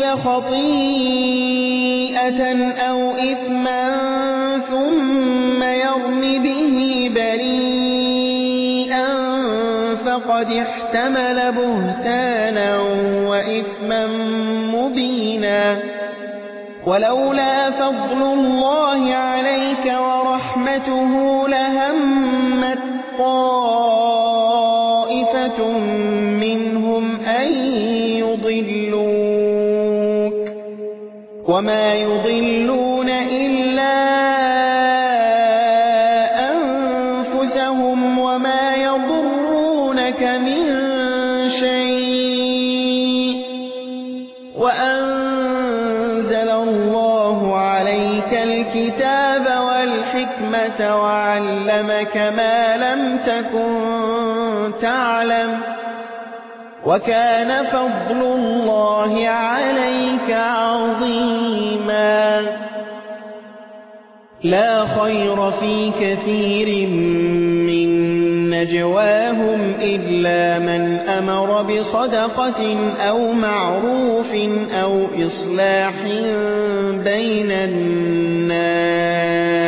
خطيئة أو إثما ثم يرم به بريئا فقد احتمل بهتانا وإثما مبينا ولولا فضل الله عليك ورحمته لهمت طائفة منهم أن يضلوك وما يضلون إلا أنفسهم وما يضرونك من شيء وأنزل الله عليك الكتاب والحكمة وعلمك ما لم تكن تعلم وكان فضل الله عليك عظيما لا خير في كثير من نجواهم إلا من أمر بصدقة أو معروف أو إصلاح بين الناس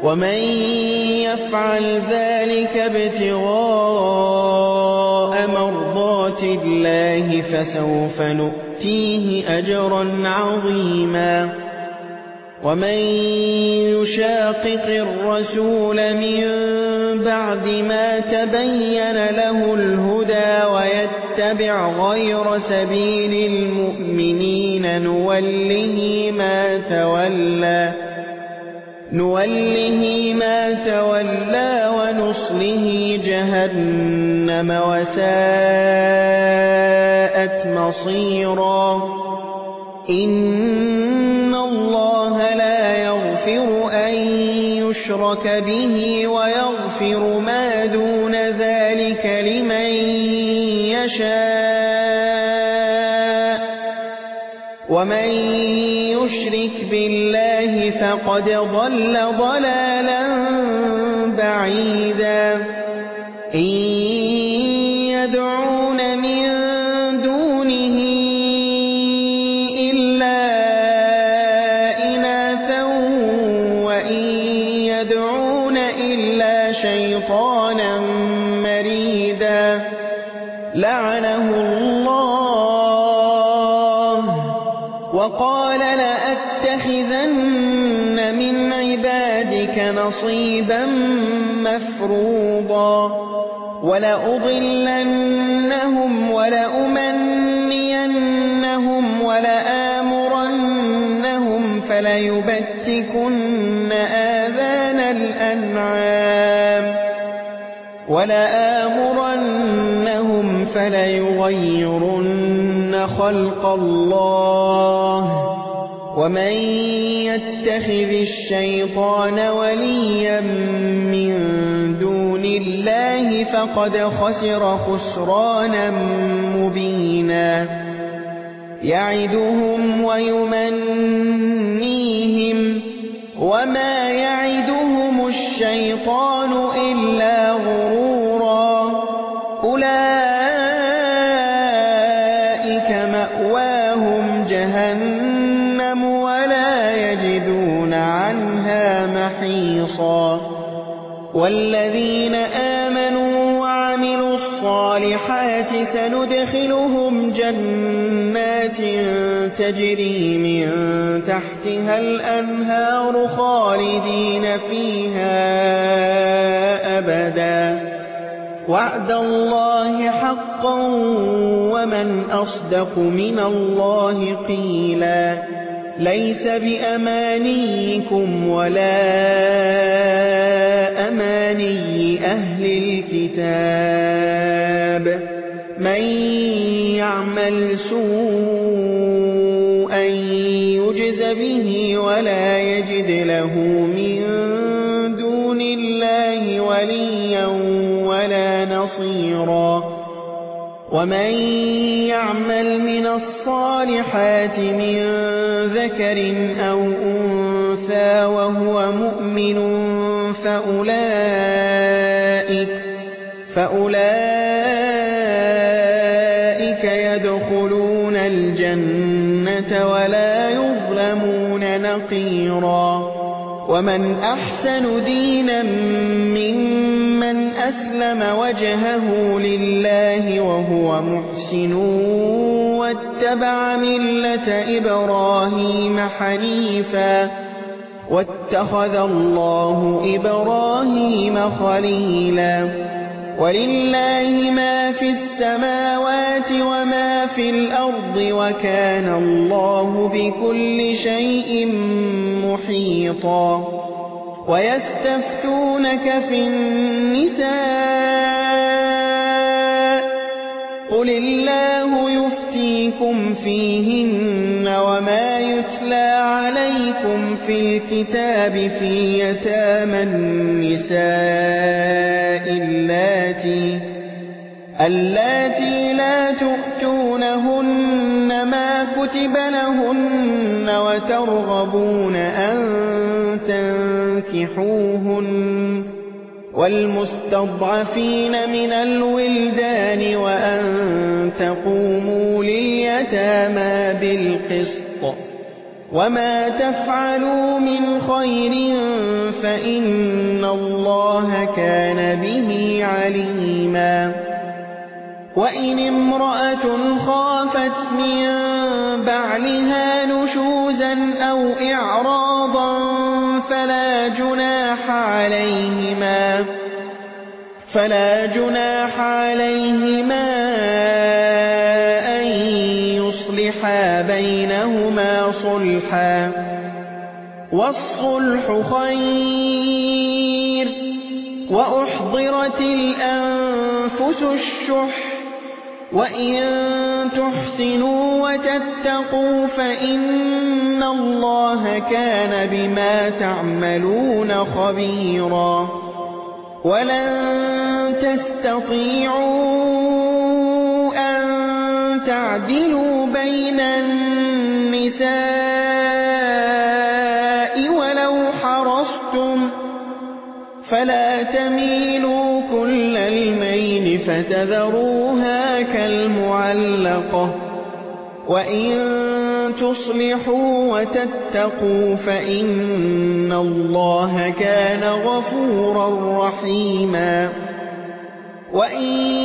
ومن يفعل ذلك ابتغاء مرضات الله فسوف نؤتيه أجرا عظيما ومن يشاقق الرسول من بعد ما تبين له الهدى ويتبع غير سبيل المؤمنين نوله ما تولى ونصله جهنم وساءت مصيرا إن الله لا يغفر أن يشرك به ويغفر ما دون ذلك لمن يشاء ومن يشرك بالله فقد ضل ضلالا بعيدا إن يدعون من دونه إلا إناثا وإن يدعون إلا شيطانا مريدا لعنه الله وقال لأتخذن من عبادك نصيبا مفروضا ولأضلنهم ولأمنينهم ولآمرنهم فليبتكن آذان الأنعام فليغيرن خلق الله ومن يتخذ الشيطان وليا من دون الله فقد خسر خسرانا مبينا يعدهم ويمنيهم وما يعدهم الشيطان إلا غرورا أولئك مأواهم جهنم ولا يجدون عنها محيصا والذين آمنوا وعملوا الصالحات سندخلهم جنات تجري من تحتها الأنهار خالدين فيها أبدا وعد الله حقا ومن أصدق من الله قيلا ليس بأمانيكم ولا أماني أهل الكتاب من يعمل سوءا يجز به ولا يجد له من دون الله وليا ولا نصيرا ومن يعمل من الصالحات من ذكر أو أنثى وهو مؤمن فأولئك يدخلون الجنة ولا يظلمون نقيرا ومن أحسن دينا ممن أسلم وجهه لله وهو محسن واتبع ملة إبراهيم حنيفا واتخذ الله إبراهيم خليلا ولله ما في السماوات وما في الأرض وكان الله بكل شيء محيطا ويستفتونك في النساء قل الله يفتيكم فيهن وما يتلى عليكم في الكتاب في يتامى النساء اللاتي لا تؤتونهن ما كتب لهن وترغبون أن تنكحوهن والمستضعفين من الولدان وأن تقوموا لليتامى بالقسط وما تفعلوا من خير فإن الله كان به عليما وإن امرأة خافت من بعلها نشوزا أو إعراضا فلا جناح عليهما أن يصلحا بينهما صلحا والصلح خير وأحضرت الأنفس الشح وإن تحسنوا وتتقوا فإن الله كان بما تعملون خبيرا ولن تستطيعوا أن تعدلوا بين النساء ولو حرصتم فلا تميلوا كل الميل فتذروها كالمعلقة وإن تصلحوا وتتقوا فإن الله كان غفورا رحيما وإن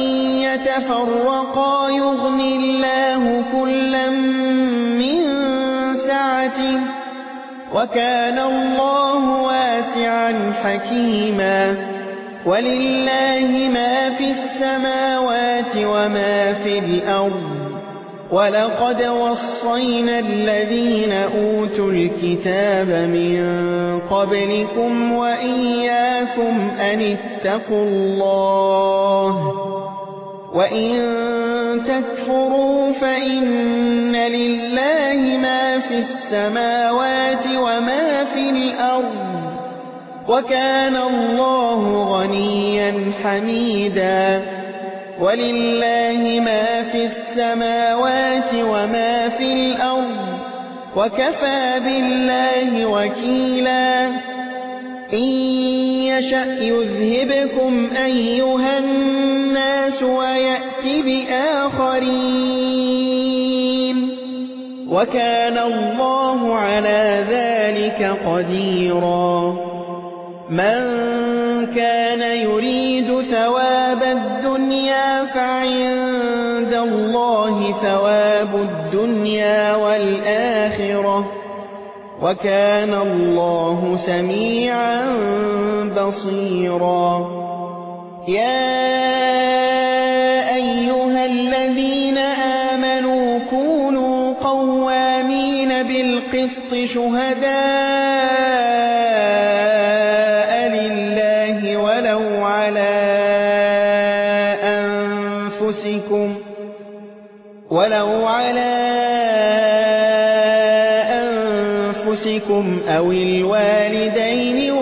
يتفرقا يغن الله كلا من سعته وكان الله واسعا حكيما ولله ما في السماوات وما في الأرض ولقد وصينا الذين أوتوا الكتاب من قبلكم وإياكم أن اتقوا الله وإن تكفروا فإن لله ما في السماوات وما في الأرض وكان الله غنيا حميدا ولله ما في السماوات وما في الأرض وكفى بالله وكيلا إن يشأ يذهبكم أيها الناس ويأت بآخرين وكان الله على ذلك قديرا من كان يريد ثواب الدنيا فعند الله ثواب الدنيا والآخرة وكان الله سميعا بصيرا يا أيها الذين آمنوا كونوا قوامين بالقسط شهداء لله ولو على أنفسكم أو الوالدين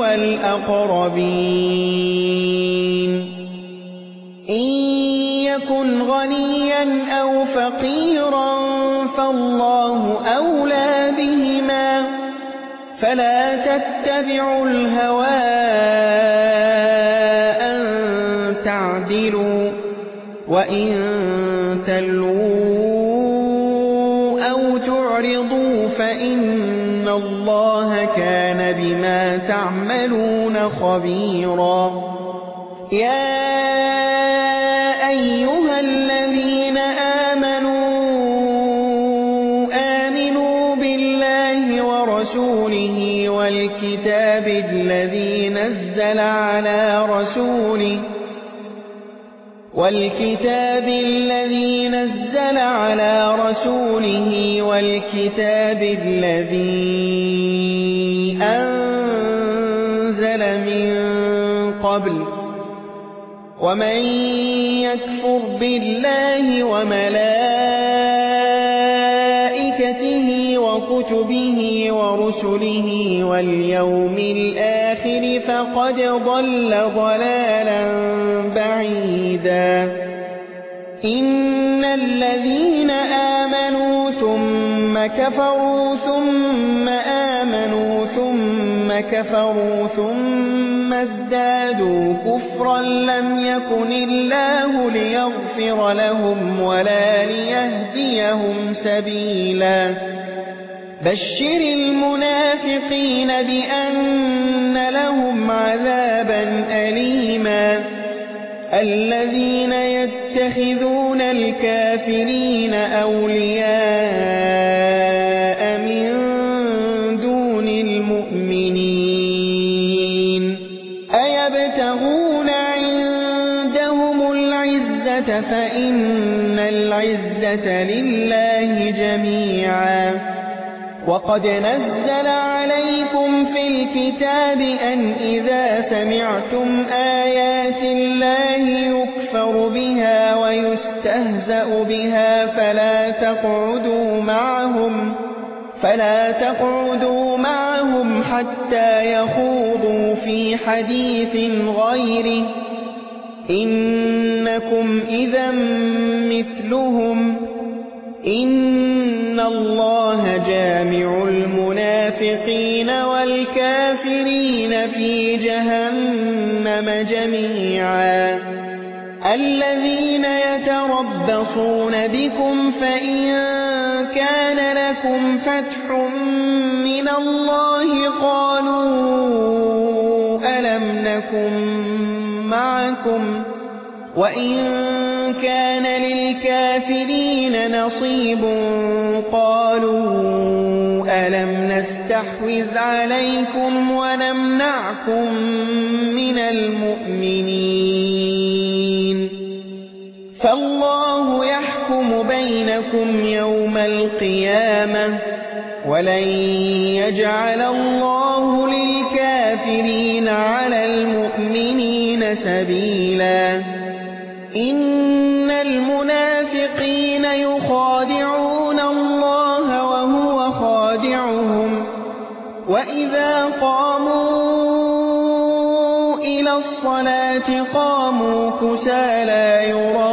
والأقربين إن يكن غنيا أو فقيرا فالله أولى بهما فلا تتبعوا الهوى أن تعدلوا وإن تلووا أو تعرضوا فإن الله كان بما تعملون خبيرا يا أيها الذين آمنوا بالله ورسوله والكتاب الذي نزل على رسوله والكتاب الذي أنزل من قبل ومن يكفر بالله وملائكته وكتبه ورسله واليوم الآخر فقد ضل ضلالا بعيدا إن الذين آمنوا ثم كفروا ثم آمنوا ثم كفروا ثم ازدادوا كفرا لم يكن الله ليغفر لهم ولا ليهديهم سبيلا بشر المنافقين بأن لهم عذابا أليما الذين يتخذون الكافرين أولياء من دون المؤمنين أيبتغون عندهم العزة فإن العزة لله جميعا وقد نزل عليكم في الكتاب أن إذا سمعتم آيات الله يكفر بها ويستهزأ بها فلا تقعدوا معهم حتى يخوضوا في حديث غيره إنكم إذا مثلهم إن الله جامع المنافقين والكافرين في جهنم جميعا الذين يتربصون بكم فإن كان لكم فتح من الله قالوا ألم نكن معكم وإن كان للكافرين نصيب قالوا ألم نستحوذ عليكم ونمنعكم من المؤمنين فالله يحكم بينكم يوم القيامة ولن يجعل الله للكافرين على المؤمنين سبيلا إن المنافقين يخادعون الله وهو خادعهم وإذا قاموا إلى الصلاة قاموا كسالى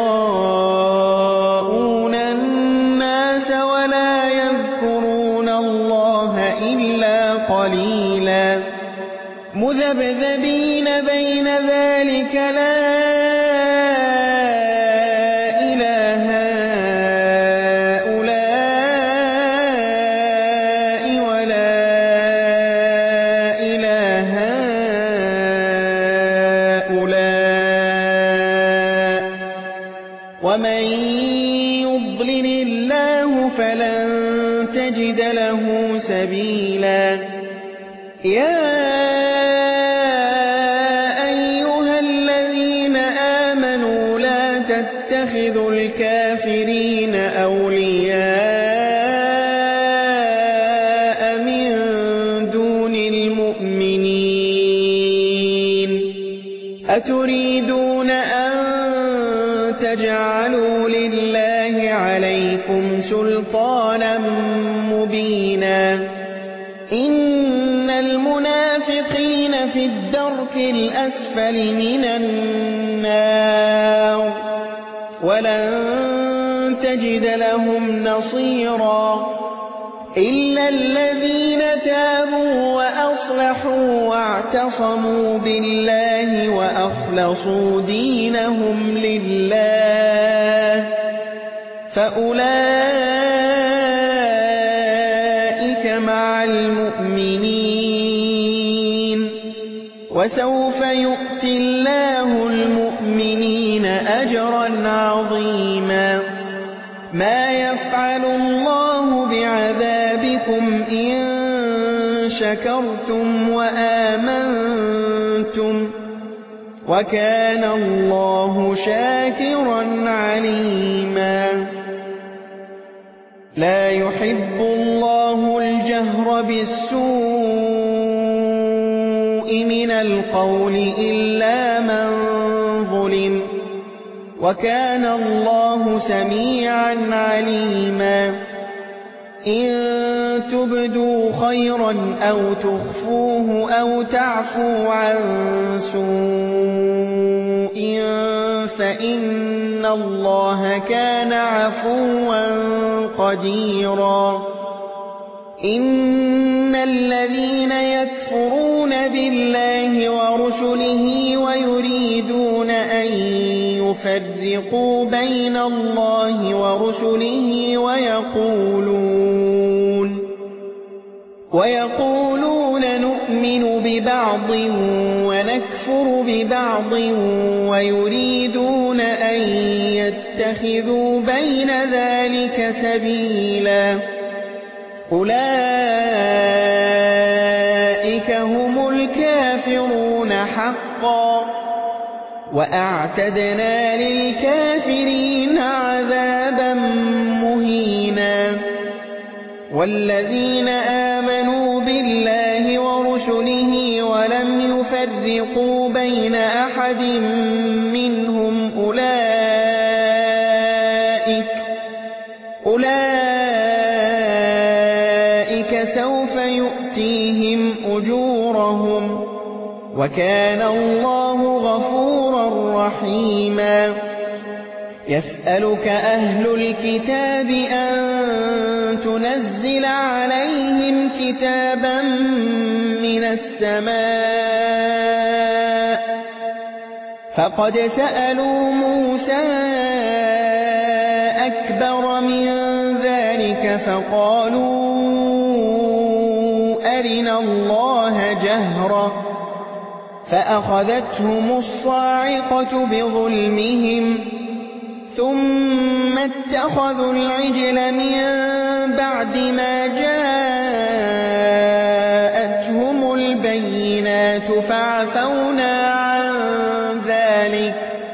يراءون الناس ولا يذكرون الله إلا قليلا مذبذبين بين ذلك لا ومن يضلل الله فلن تجد له سبيلا يا أيها الذين آمنوا لا تتخذوا الكافرين أولياء من دون المؤمنين أتريدون أن تجعلوا لله عليكم سلطانا مبينا إن المنافقين في الدرك الأسفل من النار ولن تجد لهم نصيرا إلا الذين تابوا وأصلحوا واعتصموا بالله وأخلصوا دينهم لله فأولئك مع المؤمنين وسوف يؤتي الله المؤمنين أجرا عظيما ما يفعل الله بعذابكم إن شكرتم وآمنتم وكان الله شاكرا عليما لا يحب الله الجهر بالسوء من القول إلا من ظلم وكان الله سميعا عليما إن تبدوا خيرا أو تخفوه أو تعفوا عن سوء فإن الله كان عفوا قديرا إن الذين يكفرون بالله ورسله ويريدون أن يفرقوا بين الله ورسله ويقولون نؤمن ببعض ونكفر ببعض ويريدون أن يتخذوا بين ذلك سبيلا أولئك هم الكافرون حقا وأعتدنا للكافرين عذابا مهينا والذين آمنوا بالله ورسله ولم يفرقوا بين أحد منهم أولئك سوف يؤتيهم أجورهم وكان الله غفورا رحيما يسألك أهل الكتاب أن تنزل عليهم كتابا من السماء فقد سألوا موسى أكبر من ذلك فقالوا أرنا الله جهرة فأخذتهم الصاعقة بظلمهم ثم اتخذوا العجل من بعد ما جاءتهم البينات فعفونا عن ذلك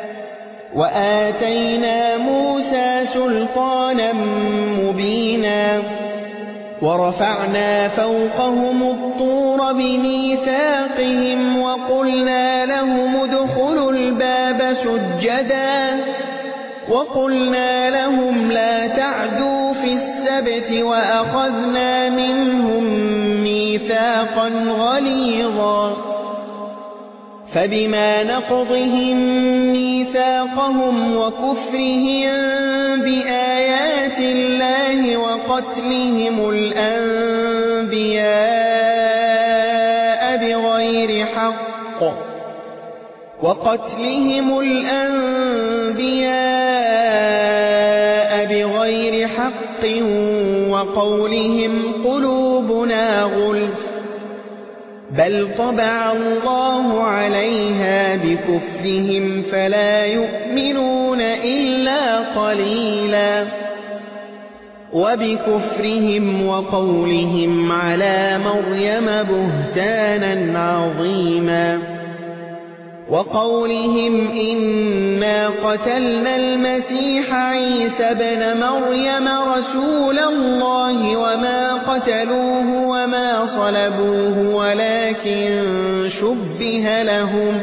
وآتينا موسى سلطانا مبينا ورفعنا فوقهم الطور بميثاقهم وقلنا لهم ادخلوا الباب سجدا وقلنا لهم لا تعدوا في السبت وأخذنا منهم ميثاقا غليظا فبما نقضهم ميثاقهم وكفرهم بآيات الله وقتلهم الأنبياء بغير حق وقولهم قلوبنا غلف بل طبع الله عليها بكفرهم فلا يؤمنون إلا قليلا وبكفرهم وقولهم على مريم بهتانا عظيما وقولهم إنا قتلنا المسيح عيسى ابن مريم رسول الله وما قتلوه وما صلبوه ولكن شبه لهم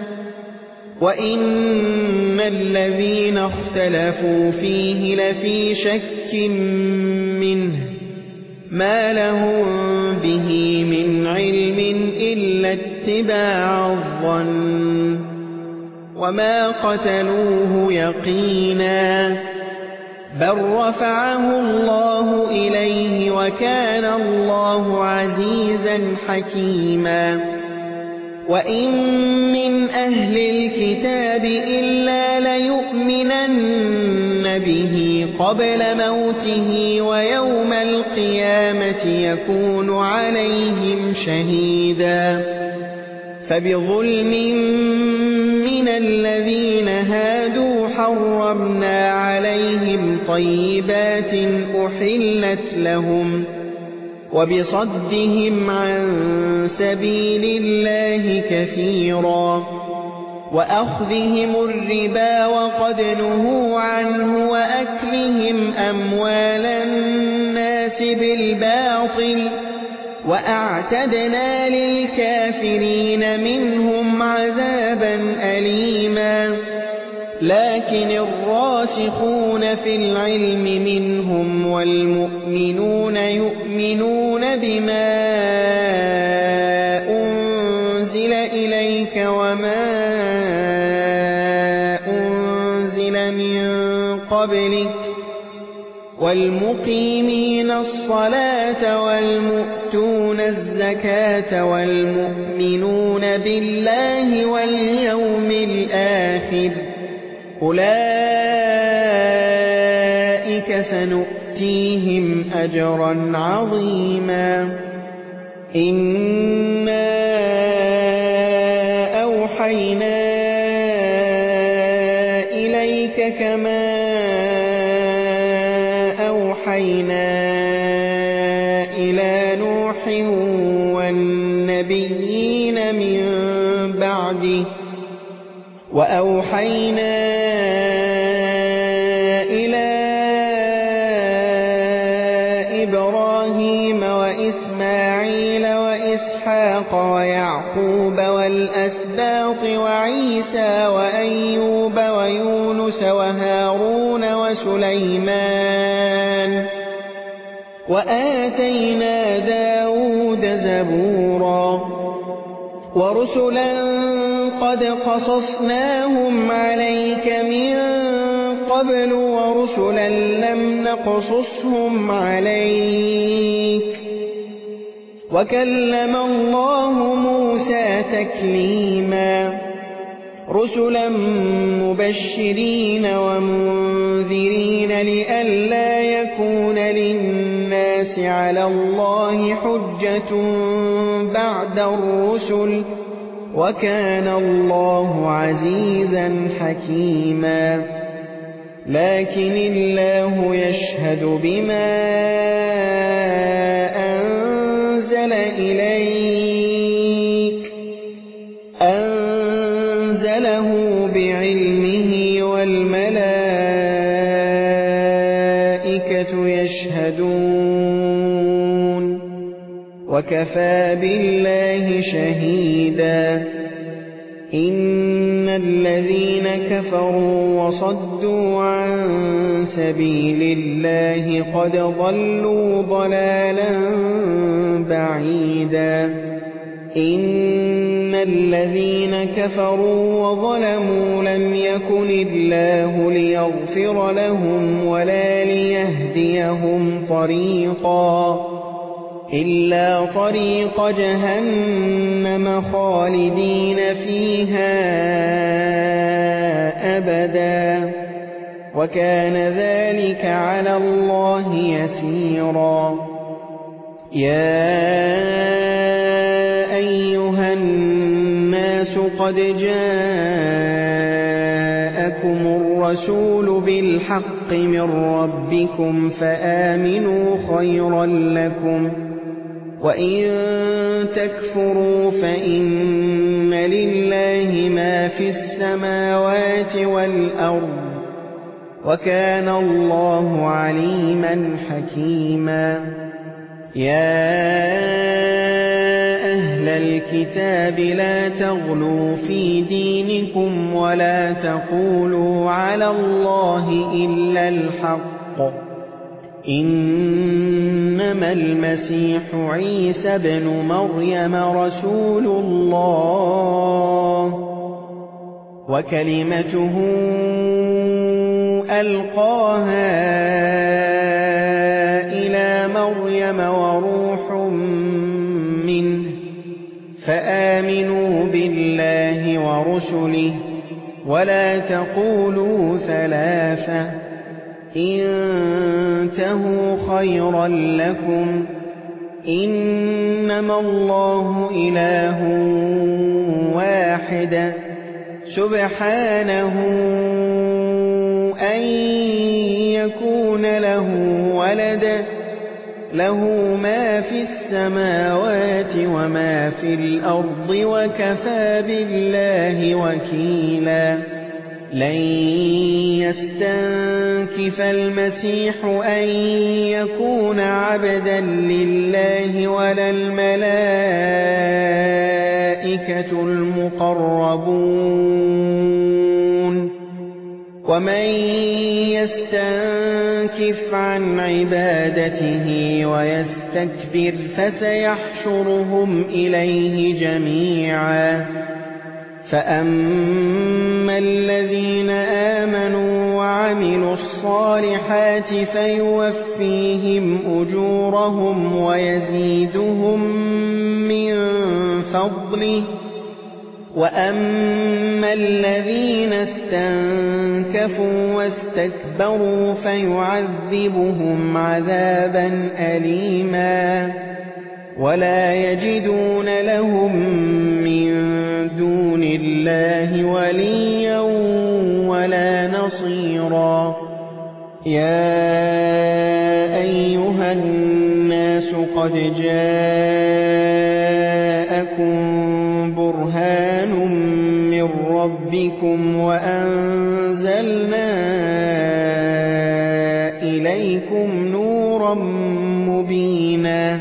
وإن الذين اختلفوا فيه لفي شك منه ما لهم به من علم إلا اتباع الظن وما قتلوه يقينا بل رفعه الله إليه وكان الله عزيزا حكيما وإن من أهل الكتاب إلا ليؤمنن به قبل موته ويوم القيامة يكون عليهم شهيدا فبظلم من الذين هادوا حرمنا عليهم طيبات أحلت لهم وبصدهم عن سبيل الله كثيرا وأخذهم الربا وقد نهوا عنه وأكلهم أموال الناس بالباطل وأعتدنا للكافرين منهم عذابا أليما لكن الراسخون في العلم منهم والمؤمنون يؤمنون بما أنزل إليك وما أنزل من قبلك والمقيمين الصلاة والمؤتون الزكاة والمؤمنون بالله واليوم الآخر أولئك سنؤتيهم أجرا عظيما إِنَّا أَوْحَيْنَا إِلَيْكَ كَمَا أَوْحَيْنَا إِلَى نُوحٍ وَالنَّبِيِّينَ مِن بَعْدِهِ وَأَوْحَيْنَا إِلَى إِبْرَاهِيمَ وَإِسْمَاعِيلَ وَإِسْحَاقَ وَيَعْقُوبَ وَالْأَسْبَاطِ وَعِيسَى وَأَيُّوبَ وَيُونُسَ وَهَارُونَ وَسُلَيْمَانَ وَآتَيْنَا دَاوُودَ زَبُورًا وَرُسُلًا قَدْ قَصَصْنَاهُمْ عَلَيْكَ مِن قَبْلُ وَرُسُلًا لَّمْ نَقْصُصْهُمْ عَلَيْكَ وَكَلَّمَ اللَّهُ مُوسَىٰ تَكْلِيمًا رُسُلًا مُبَشِّرِينَ وَمُنذِرِينَ لِئَلَّا يَكُونَ لِلنَّاسِ عَلَى اللَّهِ حُجَّةٌ بَعْدَ الرُّسُلِ وَكَانَ اللَّهُ عَزِيزًا حَكِيمًا لَكِنِ اللَّهُ يَشْهَدُ بِمَا أَنزَلَ إِلَيْكَ أَنزَلَهُ بِعِلْمِهِ وَالْمَلَائِكَةُ يَشْهَدُونَ وَكَفَى بِاللَّهِ شَهِيدًا إِنَّ الَّذِينَ كَفَرُوا وَصَدُّوا عَن سَبِيلِ اللَّهِ قَدْ ضَلُّوا ضَلَالًا بَعِيدًا إِنَّ الَّذِينَ كَفَرُوا وَظَلَمُوا لَمْ يَكُنِ اللَّهُ لِيَغْفِرَ لَهُمْ وَلَا لِيَهْدِيَهُمْ طَرِيقًا إِلَّا طَرِيقَ جَهَنَّمَ خَالِدِينَ فِيهَا أَبَدًا وَكَانَ ذَلِكَ عَلَى اللَّهِ يَسِيرًا يَا أَيُّهَا النَّاسُ قَدْ جَاءَكُمُ الرَّسُولُ بِالْحَقِّ مِنْ رَبِّكُمْ فَآمِنُوا خَيْرًا لَكُمْ وَإِن تَكْفُرُوا فَإِنَّ لِلَّهِ مَا فِي السَّمَاوَاتِ وَالْأَرْضِ وَكَانَ اللَّهُ عَلِيمًا حَكِيمًا يَا أَهْلَ الْكِتَابِ لَا تَغْلُوا فِي دِينِكُمْ وَلَا تَقُولُوا عَلَى اللَّهِ إِلَّا الْحَقَّ إِنَّمَا الْمَسِيحُ عِيسَى ابْنُ مَرْيَمَ رَسُولُ اللَّهِ وَكَلِمَتُهُ أَلْقَاهَا إِلَى مَرْيَمَ وَرُوحٌ مِّنْهُ فَآمِنُوا بِاللَّهِ وَرُسُلِهِ وَلَا تَقُولُوا ثَلَاثَةٌ انتهوا خيرا لكم إنما الله إله واحد سبحانه أن يكون له ولد له ما في السماوات وما في الأرض وكفى بالله وكيلا لن يستنكف المسيح أن يكون عبدا لله ولا الملائكة المقربون ومن يستنكف عن عبادته ويستكبر فسيحشرهم إليه جميعا فأما الذين آمنوا وعملوا الصالحات فيوفيهم أجورهم ويزيدهم من فضله وأما الذين استنكفوا واستكبروا فيعذبهم عذابا أليما ولا يجدون لهم من دون الله وليا ولا نصيرا يا أيها الناس قد جاءكم برهان من ربكم وأنزلنا إليكم نورا مبينا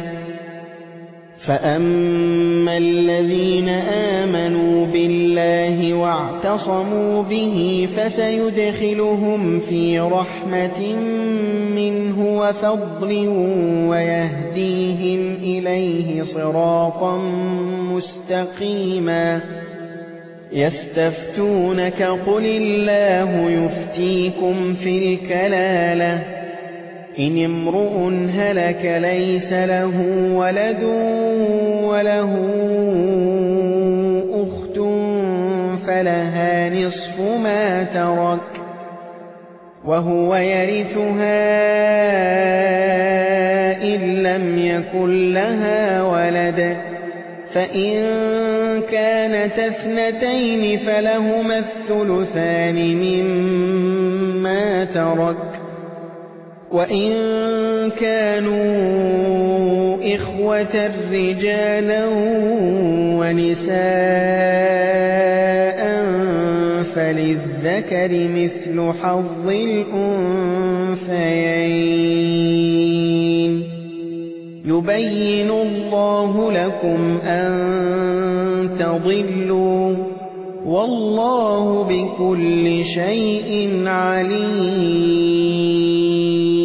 فأما الذين آمنوا بالله واعتصموا به فسيدخلهم في رحمة منه وفضل ويهديهم إليه صراطا مستقيما يستفتونك قل الله يفتيكم في الكلالة إن امرؤ هلك ليس له ولد وله أخت فلها نصف ما ترك وهو يرثها إن لم يكن لها ولد فإن كانت اثنتين فلهما الثلثان مما ترك وإن كانوا إخوة رجالا ونساء فللذكر مثل حظ الأنثيين يبين الله لكم أن تضلوا والله بكل شيء عليم